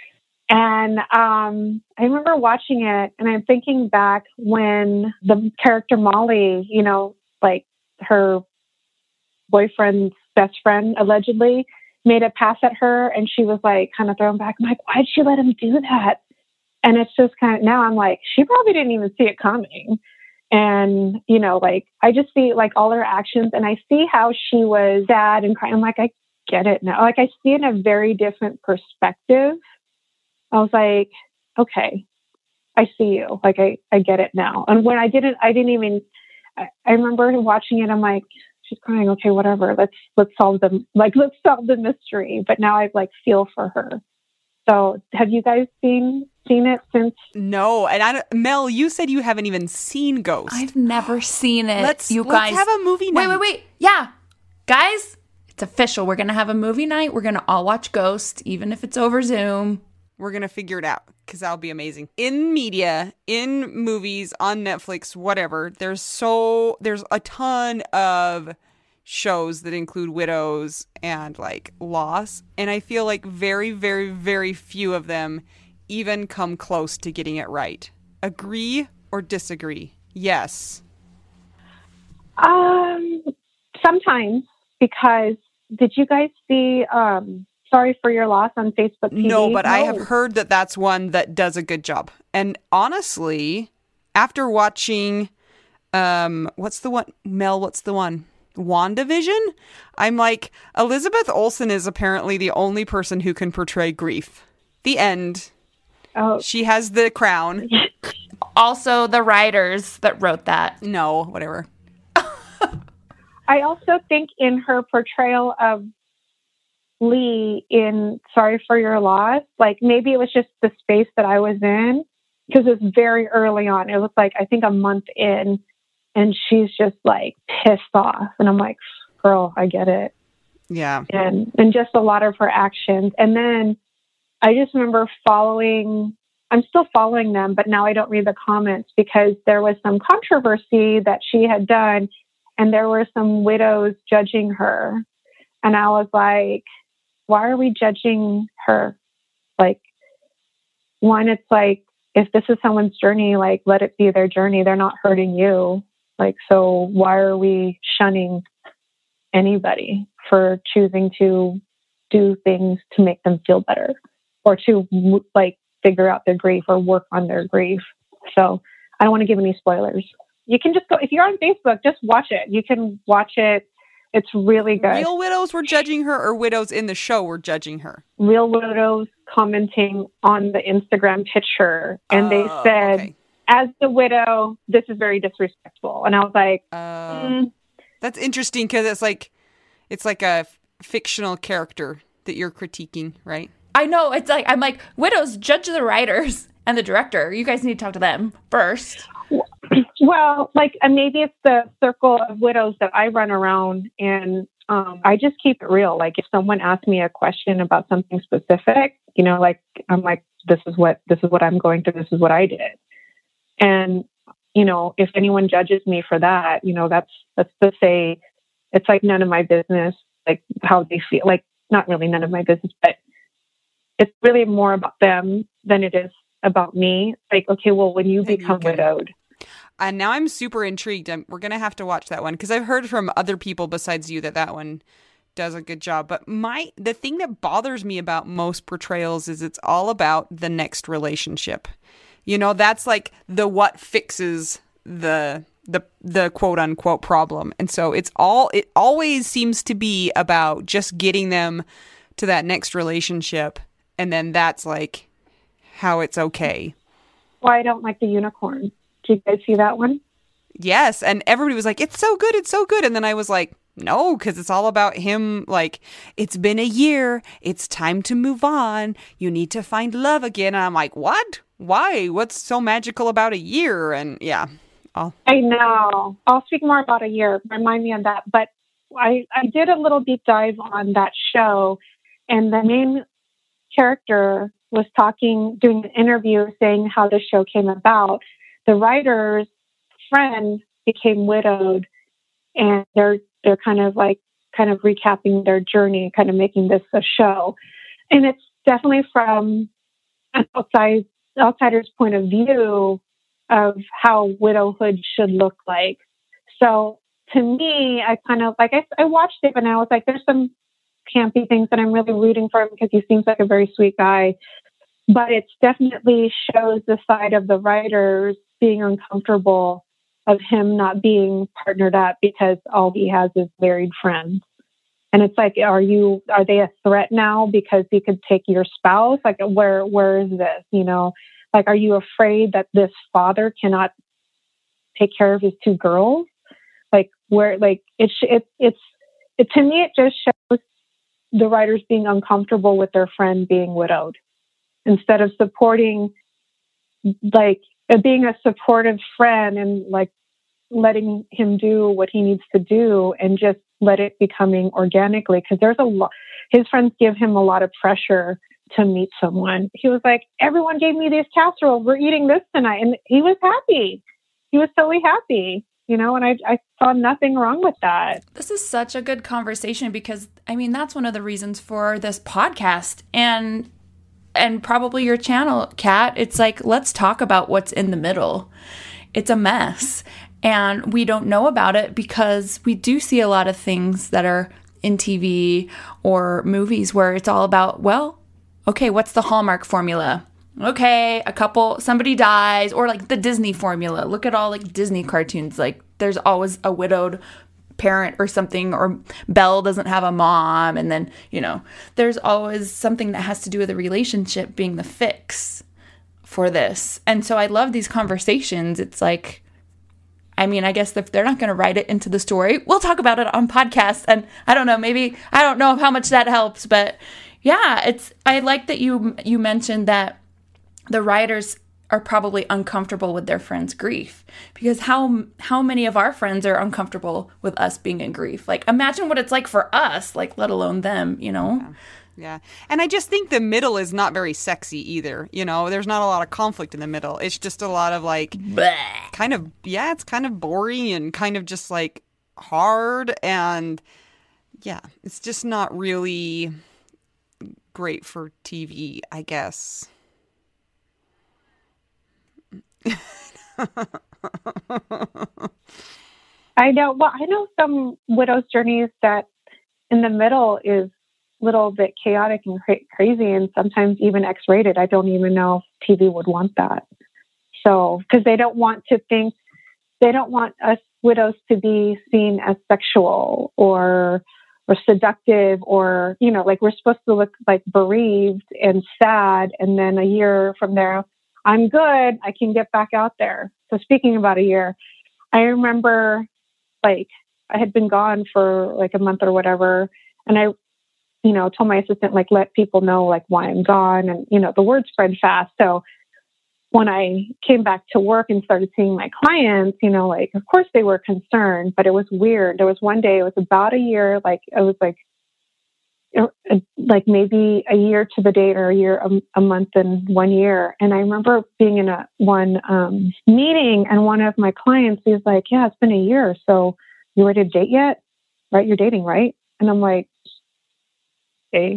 And um, I remember watching it, and I'm thinking back when the character Molly, you know, like her boyfriend's best friend, allegedly, made a pass at her, and she was like kind of thrown back. I'm like, why'd she let him do that? And it's just kind of, now I'm like, she probably didn't even see it coming. And, you know, like, I just see like all her actions, and I see how she was sad and crying. I'm like, I get it now. Like, I see it in a very different perspective. I was like, okay, I see you. Like, I, I get it now. And when I didn't, I didn't even, I, I remember watching it. I'm like, she's crying. Okay, whatever. Let's, let's solve the, like, let's solve the mystery. But now I like feel for her. So have you guys seen, seen it since? No. And I don't, Mel, you said you haven't even seen Ghost. I've never seen it. Let's, you let's guys have a movie night. Wait, wait, wait. Yeah. Guys, it's official. We're going to have a movie night. We're going to all watch Ghost, even if it's over Zoom. We're going to figure it out, because that'll be amazing. In media, in movies, on Netflix, whatever, there's so, there's a ton of shows that include widows and like loss. And I feel like very, very, very few of them even come close to getting it right. Agree or disagree? Yes. Um, sometimes, because did you guys see um, Sorry for Your Loss on Facebook T V? No, but no. I have heard that that's one that does a good job. And honestly, after watching, um, what's the one? Mel, what's the one? WandaVision? I'm like, Elizabeth Olsen is apparently the only person who can portray grief. The end. Oh, She has the crown. Also, the writers that wrote that. No, whatever. I also think in her portrayal of Lee in Sorry for Your Loss, like maybe it was just the space that I was in, because it was very early on. It was like, I think a month in, and she's just like pissed off. And I'm like, girl, I get it. Yeah. And, and just a lot of her actions. And then I just remember following, I'm still following them, but now I don't read the comments because there was some controversy that she had done. And there were some widows judging her. And I was like, why are we judging her? Like, one, it's like, if this is someone's journey, like, let it be their journey. They're not hurting you. Like, so why are we shunning anybody for choosing to do things to make them feel better or to, like, figure out their grief or work on their grief? So I don't want to give any spoilers. You can just go, if you're on Facebook, just watch it. You can watch it. It's really good. Real widows were judging her, or widows in the show were judging her? Real widows commenting on the Instagram picture. And oh, they said, okay. as the widow, this is very disrespectful. And I was like, uh, mm. That's interesting because it's like, it's like a f- fictional character that you're critiquing, right? I know. It's like, I'm like, widows, judge the writers and the director. You guys need to talk to them first. Well, like, and maybe it's the circle of widows that I run around, and um, I just keep it real. Like, if someone asks me a question about something specific, you know, like, I'm like, this is what, this is what I'm going through. This is what I did. And, you know, if anyone judges me for that, you know, that's, that's to say, it's like none of my business, like how they feel, like not really none of my business, but it's really more about them than it is about me. Like, okay, well, when you become you widowed. And now I'm super intrigued. I'm, we're going to have to watch that one because I've heard from other people besides you that that one does a good job. But my the thing that bothers me about most portrayals is it's all about the next relationship. You know, that's like the what fixes the the the quote unquote problem. And so it's all it always seems to be about just getting them to that next relationship. And then that's like how it's okay. Well, I don't like the unicorn. Did you guys see that one? Yes. And everybody was like, it's so good. It's so good. And then I was like, no, because it's all about him. Like, it's been a year. It's time to move on. You need to find love again. And I'm like, what? Why? What's so magical about a year? And yeah. I'll... I know. I'll speak more about a year. Remind me of that. But I, I did a little deep dive on that show. And the main character was talking, doing an interview saying how the show came about. The writer's friend became widowed, and they're they're kind of like kind of recapping their journey, kind of making this a show. And it's definitely from an outside outsider's point of view of how widowhood should look like. So to me, I kind of like I, I watched it, and I was like, there's some campy things that I'm really rooting for him because he seems like a very sweet guy. But it definitely shows the side of the writers being uncomfortable of him not being partnered up because all he has is married friends. And it's like, are you, are they a threat now because he could take your spouse? Like, where, where is this? You know, like, are you afraid that this father cannot take care of his two girls? Like, where, like, it's, it's, it's, it, to me, it just shows the writers being uncomfortable with their friend being widowed instead of supporting, like, being a supportive friend and like letting him do what he needs to do and just let it becoming organically. Cause there's a lot, his friends give him a lot of pressure to meet someone. He was like, everyone gave me these casseroles. We're eating this tonight. And he was happy. He was totally happy, you know, and I, I saw nothing wrong with that. This is such a good conversation because I mean, that's one of the reasons for this podcast and And probably your channel, Kat. It's like, let's talk about what's in the middle. It's a mess. And we don't know about it because we do see a lot of things that are in T V or movies where it's all about, well, okay, what's the Hallmark formula? Okay, a couple, somebody dies, or like the Disney formula. Look at all like Disney cartoons. Like there's always a widowed parent or something, or Belle doesn't have a mom, and then, you know, there's always something that has to do with a relationship being the fix for this. And so I love these conversations. It's like, I mean, I guess if they're not going to write it into the story, we'll talk about it on podcasts. And I don't know, maybe, I don't know how much that helps, but yeah, it's, I like that you, you mentioned that the writers are probably uncomfortable with their friends' grief, because how how many of our friends are uncomfortable with us being in grief? Like, imagine what it's like for us, like, let alone them, you know? Yeah. Yeah. And I just think the middle is not very sexy either. You know, there's not a lot of conflict in the middle. It's just a lot of like Blech. kind of, yeah, it's kind of boring and kind of just like hard. And yeah, it's just not really great for T V, I guess. I know. Well, I know some widows' journeys that in the middle is a little bit chaotic and cra- crazy, and sometimes even X-rated. I don't even know if T V would want that. So, because they don't want to think, they don't want us widows to be seen as sexual or or seductive, or, you know, like we're supposed to look like bereaved and sad, and then a year from there, I'm good, I can get back out there. So speaking about a year, I remember like I had been gone for like a month or whatever. And I, you know, told my assistant, like, let people know like why I'm gone. And, you know, the word spread fast. So when I came back to work and started seeing my clients, you know, like, of course they were concerned, but it was weird. There was one day, it was about a year, like it was like, like maybe a year to the date, or a year, a, a month and one year. And I remember being in a one um, meeting, and one of my clients, he was like, yeah, it's been a year. So you ready to date yet? Right? You're dating, right? And I'm like, hey.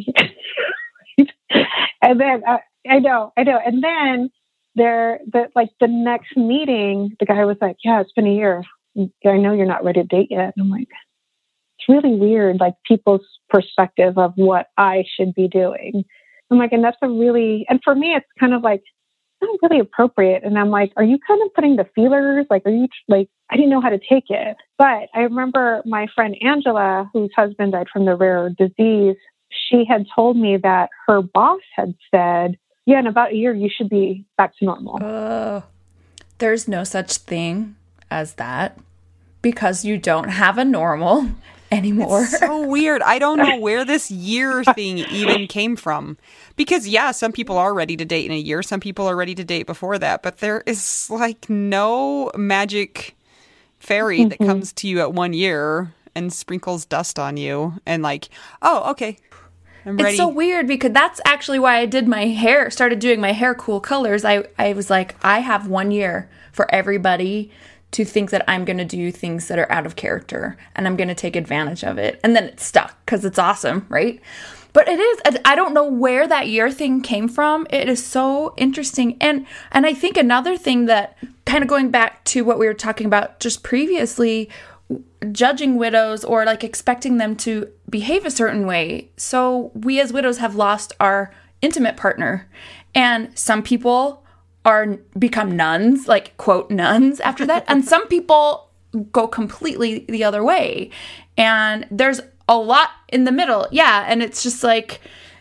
And then uh, I know, I know. And then there, the, like the next meeting, the guy was like, yeah, it's been a year. I know you're not ready to date yet. And I'm like, it's really weird, like people's perspective of what I should be doing. I'm like, and that's a really, and for me, it's kind of like, not really appropriate. And I'm like, are you kind of putting the feelers? Like, are you like, I didn't know how to take it. But I remember my friend Angela, whose husband died from the rare disease, she had told me that her boss had said, yeah, in about a year, you should be back to normal. Uh, there's no such thing as that, because you don't have a normal anymore. It's so weird. I don't know where this year thing even came from. Because, yeah, some people are ready to date in a year. Some people are ready to date before that. But there is, like, no magic fairy mm-hmm. that comes to you at one year and sprinkles dust on you. And, like, oh, okay, I'm ready. It's so weird, because that's actually why I did my hair, started doing my hair cool colors. I, I was like, I have one year for everybody to think that I'm going to do things that are out of character, and I'm going to take advantage of it. And then it's stuck because it's awesome, right? But it is, I don't know where that year thing came from. It is so interesting. And and I think another thing that, kind of going back to what we were talking about just previously, judging widows or like expecting them to behave a certain way. So we as widows have lost our intimate partner, and some people are become nuns, like quote nuns after that. And some people go completely the other way. And there's a lot in the middle. Yeah. And it's just like,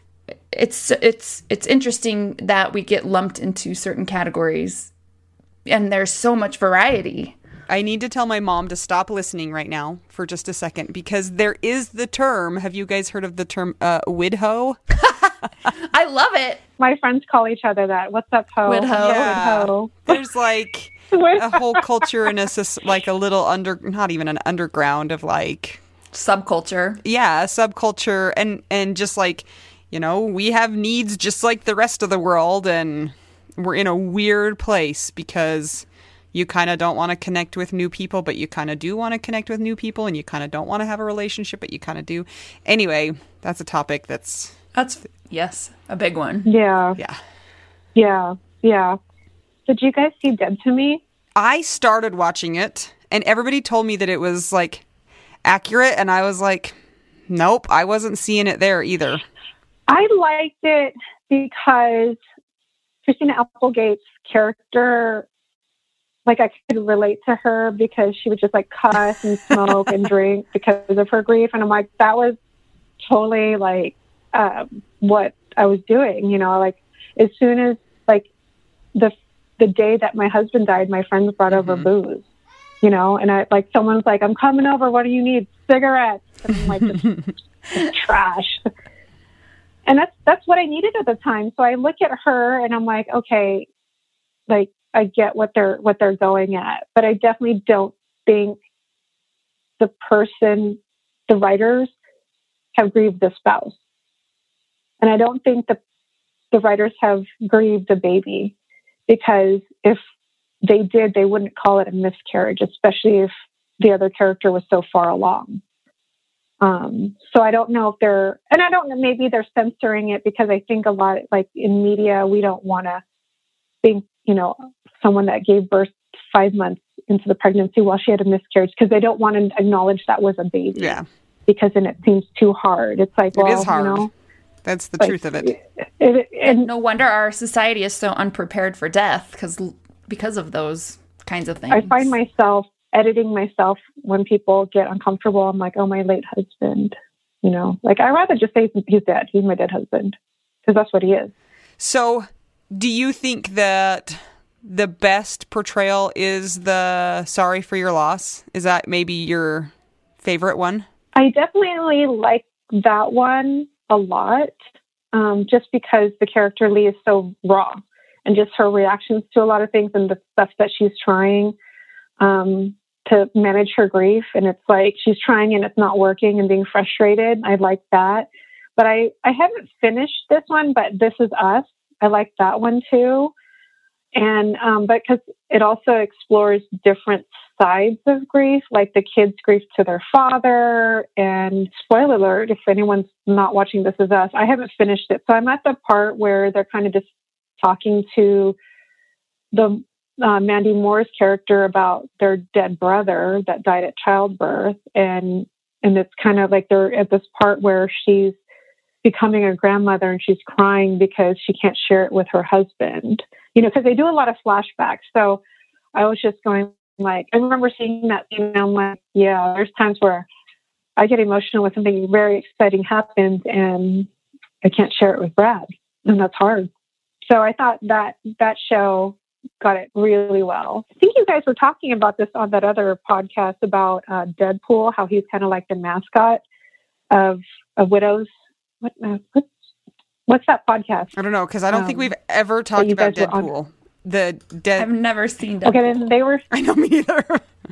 it's, it's, it's interesting that we get lumped into certain categories, and there's so much variety. I need to tell my mom to stop listening right now for just a second, because there is the term. Have you guys heard of the term uh, widho? I love it. My friends call each other that. What's up, ho? Widho. Yeah. Widho. There's like a whole culture and a like a little under, not even an underground of like subculture. Yeah, a subculture, and and just like, you know, we have needs just like the rest of the world, and we're in a weird place because you kind of don't want to connect with new people, but you kind of do want to connect with new people, and you kind of don't want to have a relationship, but you kind of do. Anyway, that's a topic that's... That's, yes, a big one. Yeah. Yeah. Yeah. Yeah. Did you guys see Dead to Me? I started watching it, and everybody told me that it was, like, accurate, and I was like, nope, I wasn't seeing it there either. I liked it because Christina Applegate's character like I could relate to her because she would just like cuss and smoke and drink because of her grief. And I'm like, that was totally like um, what I was doing, you know, like as soon as like the the day that my husband died, my friends brought over mm-hmm. booze, you know, and I like someone's like, I'm coming over. What do you need? Cigarettes. And I'm like, just, just trash. And that's that's what I needed at the time. So I look at her and I'm like, okay, like I get what they're what they're going at, but I definitely don't think the person, the writers, have grieved the spouse, and I don't think the the writers have grieved the baby, because if they did, they wouldn't call it a miscarriage, especially if the other character was so far along. Um, so I don't know if they're, and I don't know, maybe they're censoring it because I think a lot, like in media, we don't want to think, you know, someone that gave birth five months into the pregnancy while she had a miscarriage, because they don't want to acknowledge that was a baby. Yeah. Because then it seems too hard. It's like, well, it is hard. You know, that's the like, truth of it. it, it and no wonder our society is so unprepared for death because because of those kinds of things. I find myself editing myself when people get uncomfortable. I'm like, oh, my late husband, you know, like I'd rather just say he's dead. He's my dead husband, because that's what he is. So do you think that the best portrayal is the sorry for your loss? Is that maybe your favorite one? I definitely like that one a lot, um, just because the character Lee is so raw, and just her reactions to a lot of things and the stuff that she's trying um, to manage her grief. And it's like she's trying and it's not working and being frustrated. I like that. But I, I haven't finished this one, but This Is Us. I like that one too. And um, but because it also explores different sides of grief, like the kids' grief to their father. And spoiler alert, if anyone's not watching This Is Us, I haven't finished it. So I'm at the part where they're kind of just talking to the uh, Mandy Moore's character about their dead brother that died at childbirth. And and it's kind of like they're at this part where she's becoming a grandmother and she's crying because she can't share it with her husband. You know, because they do a lot of flashbacks. So I was just going like, I remember seeing that scene and I'm like, yeah, there's times where I get emotional when something very exciting happens and I can't share it with Brad. And that's hard. So I thought that that show got it really well. I think you guys were talking about this on that other podcast about uh, Deadpool, how he's kind of like the mascot of, of widows. What, uh, what's, what's that podcast? I don't know, because I don't um, think we've ever talked about Deadpool. The dead. I've never seen Deadpool. Okay, then they were. I know, me either.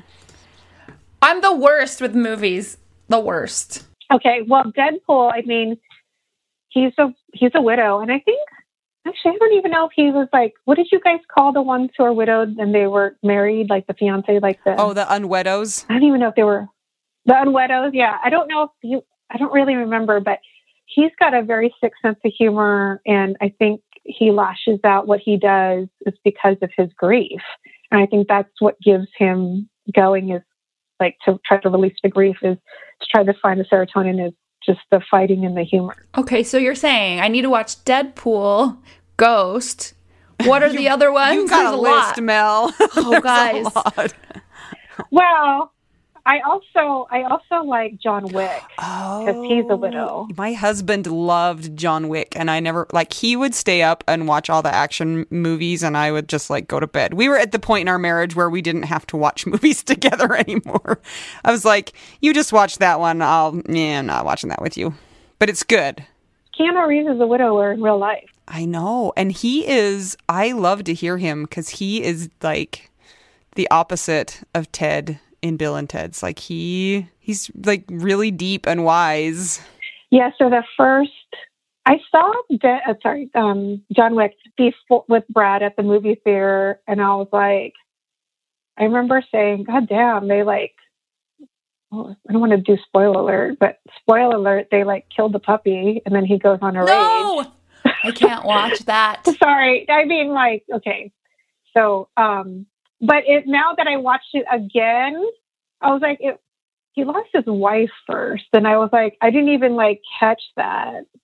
I'm the worst with movies. The worst. Okay, well, Deadpool. I mean, he's a he's a widow, and I think actually I don't even know if he was like. What did you guys call the ones who are widowed and they were married, like the fiance, like the oh, the unweddos. I don't even know if they were the unweddos. Yeah, I don't know if you. I don't really remember, but he's got a very sick sense of humor, and I think he lashes out. What he does is because of his grief, and I think that's what gives him going, is like to try to release the grief, is to try to find the serotonin, is just the fighting and the humor. Okay, so you're saying I need to watch Deadpool, Ghost. What are you, the other ones? You got There's a, a list, lot. Mel. Oh, guys. Well, I also I also like John Wick, because oh, he's a widow. My husband loved John Wick, and I never, like, he would stay up and watch all the action movies, and I would just, like, go to bed. We were at the point in our marriage where we didn't have to watch movies together anymore. I was like, you just watch that one. I'll, yeah, I'm not watching that with you. But it's good. Keanu Reeves is a widower in real life. I know. And he is, I love to hear him, because he is, like, the opposite of Ted in Bill and Ted's. Like he he's like really deep and wise. Yeah, so the first I saw De- uh, sorry um John Wick before with Brad at the movie theater, and I was like, I remember saying, God damn, they like, oh, I don't want to do spoiler alert, but spoiler alert, they like killed the puppy and then he goes on a no! rage. I can't watch that. Sorry. I mean, like, okay. So um but it, now that I watched it again, I was like, it, he lost his wife first. And I was like, I didn't even like catch that.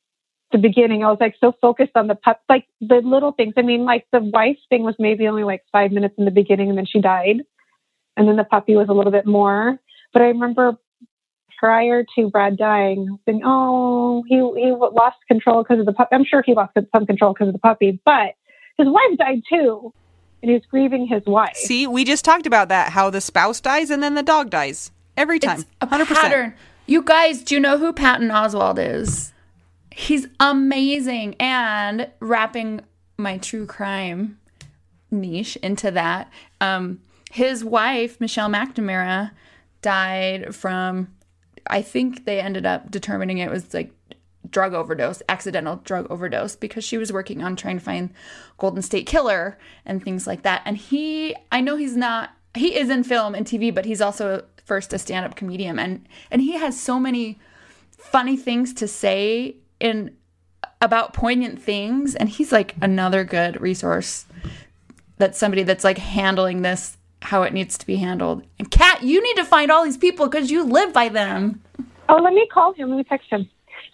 the beginning. I was like so focused on the pup, like the little things. I mean, like the wife thing was maybe only like five minutes in the beginning and then she died. And then the puppy was a little bit more. But I remember prior to Brad dying, saying, oh, he, he lost control because of the puppy. I'm sure he lost some control because of the puppy, but his wife died too. And he was grieving his wife. See, we just talked about that, how the spouse dies and then the dog dies. Every time. It's a one hundred percent. pattern. You guys, do you know who Patton Oswalt is? He's amazing. And wrapping my true crime niche into that, um, his wife, Michelle McNamara, died from, I think they ended up determining it was like drug overdose, accidental drug overdose, because she was working on trying to find Golden State Killer and things like that. And he, I know he's not, he is in film and T V, but he's also first a stand-up comedian. And, and he has so many funny things to say in about poignant things. And he's like another good resource that's somebody that's like handling this how it needs to be handled. And Kat, you need to find all these people because you live by them. Oh, let me call him. Let me text him.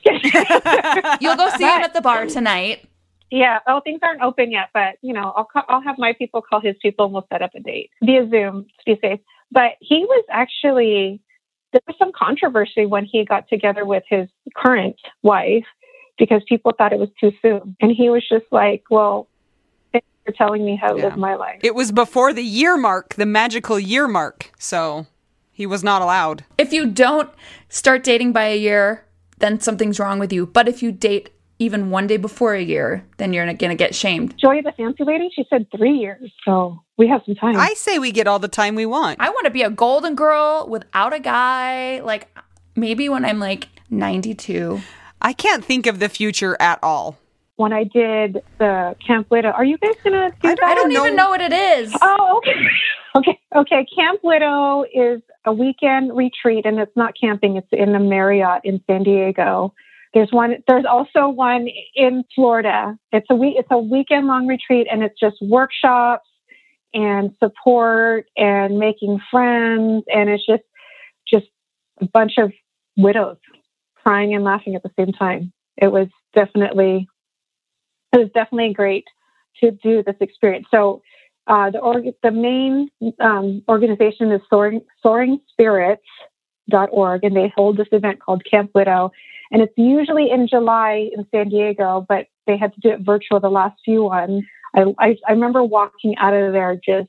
You'll go see but, him at the bar tonight. Yeah. Oh, things aren't open yet, but you know, I'll call, I'll have my people call his people and we'll set up a date via Zoom to be safe. But he was actually, there was some controversy when he got together with his current wife because people thought it was too soon. And he was just like, well, thanks for telling me how to yeah. live my life. It was before the year mark, the magical year mark. So he was not allowed. If you don't start dating by a year, then something's wrong with you. But if you date even one day before a year, then you're going to get shamed. Joy, the fancy lady, she said three years. So we have some time. I say we get all the time we want. I want to be a golden girl without a guy. Like maybe when I'm like ninety-two. I can't think of the future at all. When I did the Camp Widow, are you guys going to do I that? I don't know. even know what it is. Oh, okay. Okay. Okay. Camp Widow is a weekend retreat, and it's not camping. It's in the Marriott in San Diego. There's one. There's also one in Florida. It's a week. It's a weekend long retreat, and it's just workshops and support and making friends, and it's just just a bunch of widows crying and laughing at the same time. It was definitely it was definitely great to do this experience. So uh, the org- the main um, organization is Soaring, soaring spirits dot org, and they hold this event called Camp Widow. And it's usually in July in San Diego, but they had to do it virtual the last few ones. I, I, I remember walking out of there just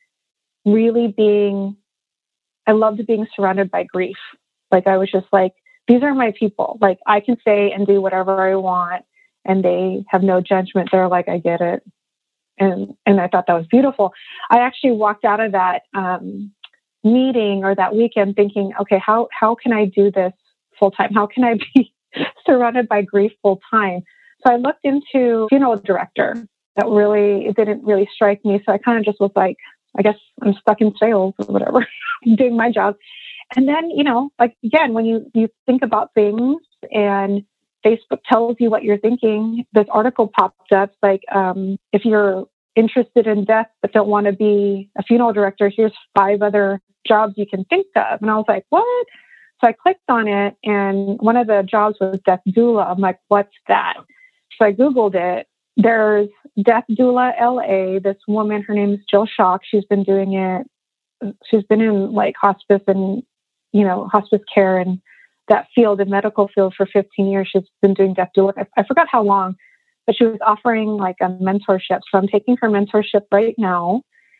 really being, I loved being surrounded by grief. Like I was just like, these are my people. Like I can say and do whatever I want, and they have no judgment. They're like, I get it. And and I thought that was beautiful. I actually walked out of that um, meeting or that weekend thinking, okay, how how can I do this full time? How can I be surrounded by grief full time? So I looked into funeral director. That really, it didn't really strike me. So I kind of just was like, I guess I'm stuck in sales or whatever, doing my job. And then, you know, like again, when you, you think about things and Facebook tells you what you're thinking, this article popped up like, um, if you're interested in death but don't want to be a funeral director, here's five other jobs you can think of. And I was like, what? So I clicked on it, and one of the jobs was death doula. I'm like, what's that? So I Googled it. There's Death Doula L A. This woman, her name is Jill Schock. She's been doing it. She's been in like hospice and, you know, hospice care and that field, the medical field for fifteen years. She's been doing death doula. I, I forgot how long, but she was offering like a mentorship. So I'm taking her mentorship right now.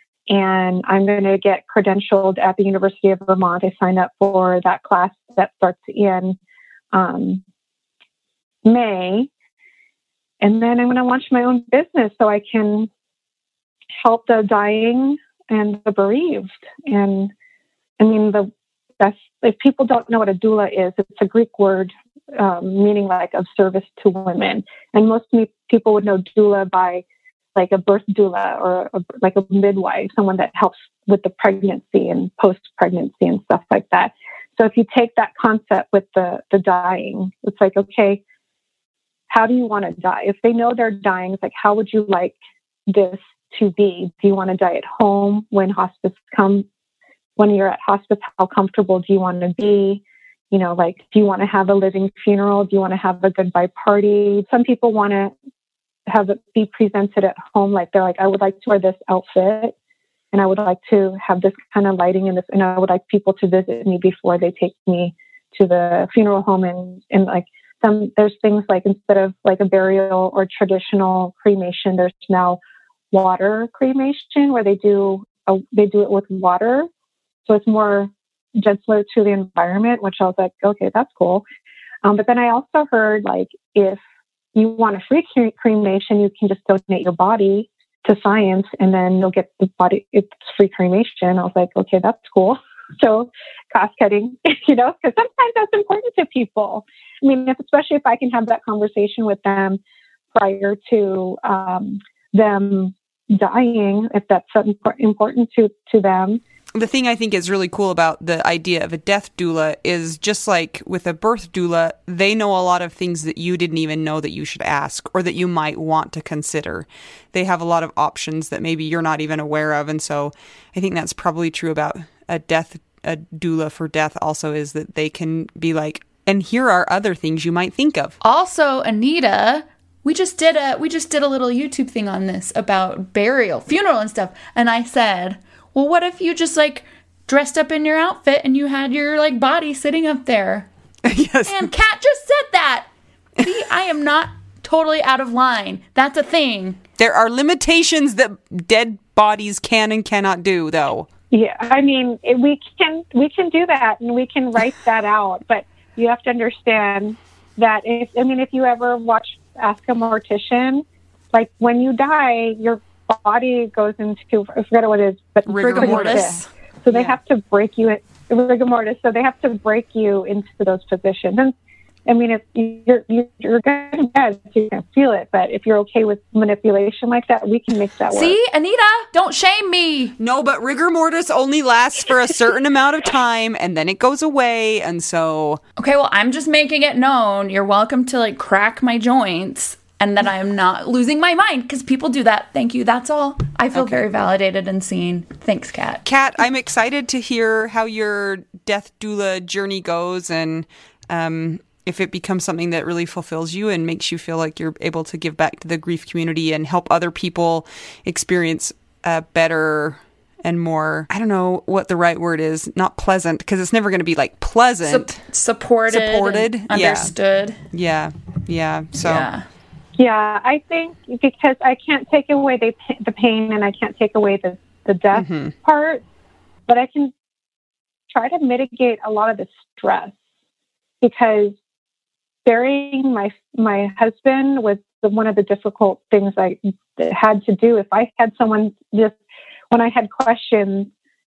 And I'm going to get credentialed at the University of Vermont. I signed up for that class that starts in um, May. And then I'm going to launch my own business so I can help the dying and the bereaved. And I mean, the that's, if people don't know what a doula is, it's a Greek word um, meaning like of service to women. And most me- people would know doula by like a birth doula or a, like a midwife, someone that helps with the pregnancy and post-pregnancy and stuff like that. So if you take that concept with the, the dying, it's like, okay, how do you want to die? If they know they're dying, it's like, how would you like this to be? Do you want to die at home when hospice comes? When you're at hospice, how comfortable do you want to be? you know, like, do you want to have a living funeral? Do you want to have a goodbye party? Some people want to have it be presented at home. Like, they're like, I would like to wear this outfit, and I would like to have this kind of lighting in this, and I would like people to visit me before they take me to the funeral home. And, and like some, there's things like, instead of like a burial or traditional cremation, there's now water cremation, where they do a, they do it with water. So it's more gentler to the environment, which I was like, okay, that's cool. Um, but then I also heard, like, if you want a free cre- cremation, you can just donate your body to science, and then you'll get the body, it's free cremation. I was like, okay, that's cool. So cost cutting, you know, because sometimes that's important to people. I mean, if, especially if I can have that conversation with them prior to um, them dying, if that's something important to, to them. The thing I think is really cool about the idea of a death doula is, just like with a birth doula, they know a lot of things that you didn't even know that you should ask or that you might want to consider. They have a lot of options that maybe you're not even aware of. And so I think that's probably true about a death, a doula for death also, is that they can be like, and here are other things you might think of. Also, Anita, we just did a we just did a little YouTube thing on this about burial, funeral and stuff. And I said, well, what if you just like dressed up in your outfit and you had your like body sitting up there? Yes. And Kat just said that. See, I am not totally out of line. That's a thing. There are limitations that dead bodies can and cannot do, though. Yeah, I mean, it- we can we can do that, and we can write that out. But you have to understand that if I mean, if you ever watch Ask a Mortician, like, when you die, your body goes into, I forget what it is, but Rigor mortis. So they Yeah. have to break you, rigor mortis. So they have to break you into those positions. And I mean, if you're you're, you're going to bed, so you can feel it. But if you're okay with manipulation like that, we can make that work. See, Anita, don't shame me. No, but rigor mortis only lasts for a certain amount of time, and then it goes away, and so... Okay, well, I'm just making it known. You're welcome to like crack my joints, and that I'm not losing my mind, because people do that. Thank you. That's all. I feel Okay. very validated and seen. Thanks, Kat. Kat, I'm excited to hear how your death doula journey goes, and um, if it becomes something that really fulfills you and makes you feel like you're able to give back to the grief community and help other people experience a better and more, I don't know what the right word is, not pleasant, because it's never going to be like pleasant. Sup- supported. Supported, and yeah. Understood. Yeah, yeah. So Yeah. Yeah, I think because I can't take away the, the pain, and I can't take away the, the death Mhm. part, but I can try to mitigate a lot of the stress, because burying my my husband was the, one of the difficult things I had to do. If I had someone just, when I had questions,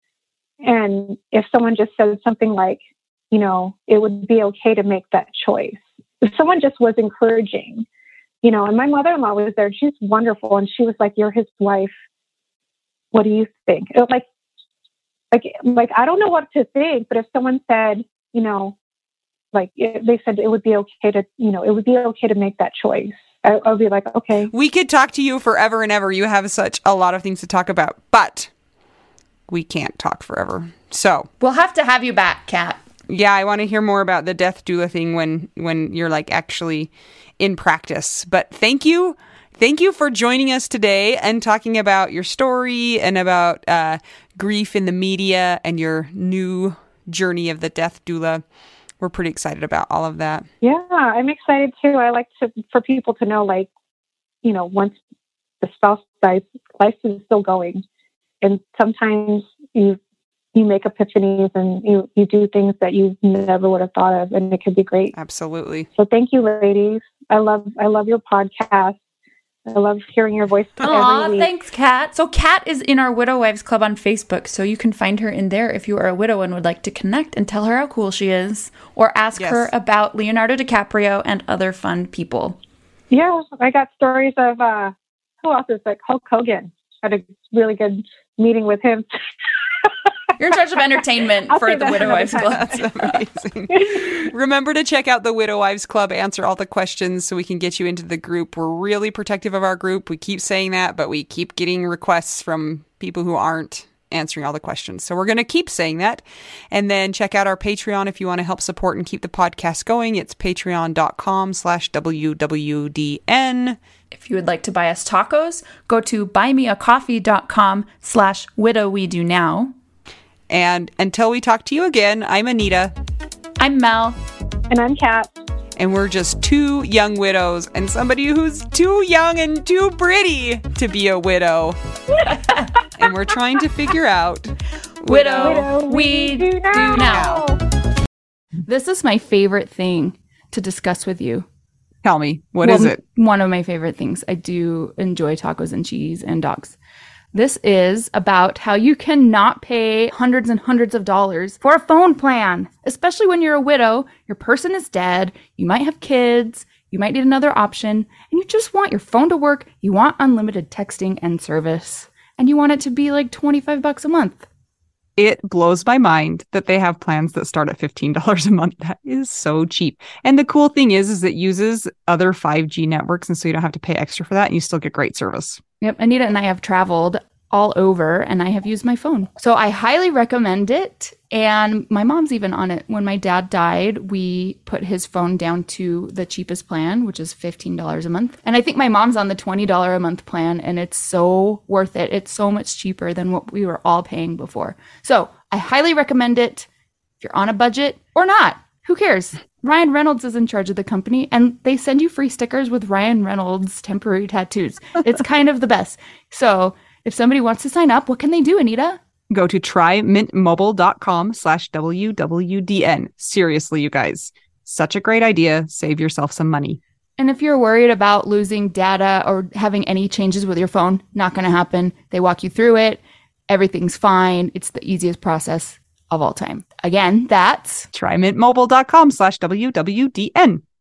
and if someone just said something like, you know, it would be okay to make that choice. If someone just was encouraging, you know, and my mother-in-law was there. She's wonderful. And she was like, you're his wife. What do you think? It was like, like, like, I don't know what to think, but if someone said, you know, like it, they said it would be okay to, you know, it would be okay to make that choice, I, I would be like, okay. we could talk to you forever and ever. You have such a lot of things to talk about, but we can't talk forever. So We'll have to have you back, Kat. yeah, I want to hear more about the death doula thing when, when you're like actually in practice. But thank you. Thank you for joining us today and talking about your story and about uh, grief in the media and your new journey of the death doula. We're pretty excited about all of that. Yeah, I'm excited too. I like to, for people to know, like, you know, once the spouse dies, life is still going. And sometimes you, you make epiphanies and you, you do things that you never would have thought of, and it could be great. Absolutely. So thank you, ladies. I love, I love your podcast. I love hearing your voice Aw, every week. thanks, Kat. So Kat is in our Widow Wives Club on Facebook, so you can find her in there if you are a widow and would like to connect and tell her how cool she is, or ask Yes. her about Leonardo DiCaprio and other fun people. Yeah, I got stories of, uh, who else is like Hulk Hogan. Had a really good meeting with him. You're in charge of entertainment I'll for say the that Widow another Wives time. Club. That's amazing. Remember to check out the Widow Wives Club, answer all the questions so we can get you into the group. We're really protective of our group. We keep saying that, but we keep getting requests from people who aren't. answering all the questions. So we're going to keep saying that. And then check out our Patreon if you want to help support and keep the podcast going. It's patreon.com slash WWDN. If you would like to buy us tacos, go to buymeacoffee.com slash widow we do now. And until we talk to you again, I'm Anita. I'm Mel. And I'm Kat. And we're just two young widows and somebody who's too young and too pretty to be a widow. And we're trying to figure out Widow, Widow we do now. This is my favorite thing to discuss with you. Tell me, what Well, is it? One of my favorite things. I do enjoy tacos and cheese and dogs. This is about how you cannot pay hundreds and hundreds of dollars for a phone plan, especially when you're a widow, your person is dead, you might have kids, you might need another option, and you just want your phone to work, you want unlimited texting and service, and you want it to be like twenty-five bucks a month. It blows my mind that they have plans that start at fifteen dollars a month. That is so cheap. And the cool thing is, is it uses other five G networks, and so you don't have to pay extra for that, and you still get great service. Yep, Anita and I have traveled all over, and I have used my phone. So I highly recommend it. And my mom's even on it. When my dad died, we put his phone down to the cheapest plan, which is fifteen dollars a month. And I think my mom's on the twenty dollars a month plan, and it's so worth it. It's so much cheaper than what we were all paying before. So I highly recommend it if you're on a budget or not. Who cares? Ryan Reynolds is in charge of the company, and they send you free stickers with Ryan Reynolds temporary tattoos. It's kind of the best. So if somebody wants to sign up, what can they do, Anita? Go to trymintmobile.com slash WWDN. Seriously, you guys. Such a great idea. Save yourself some money. And if you're worried about losing data or having any changes with your phone, not going to happen. They walk you through it. Everything's fine. It's the easiest process of all time. Again, that's trymintmobile.com slash WWDN.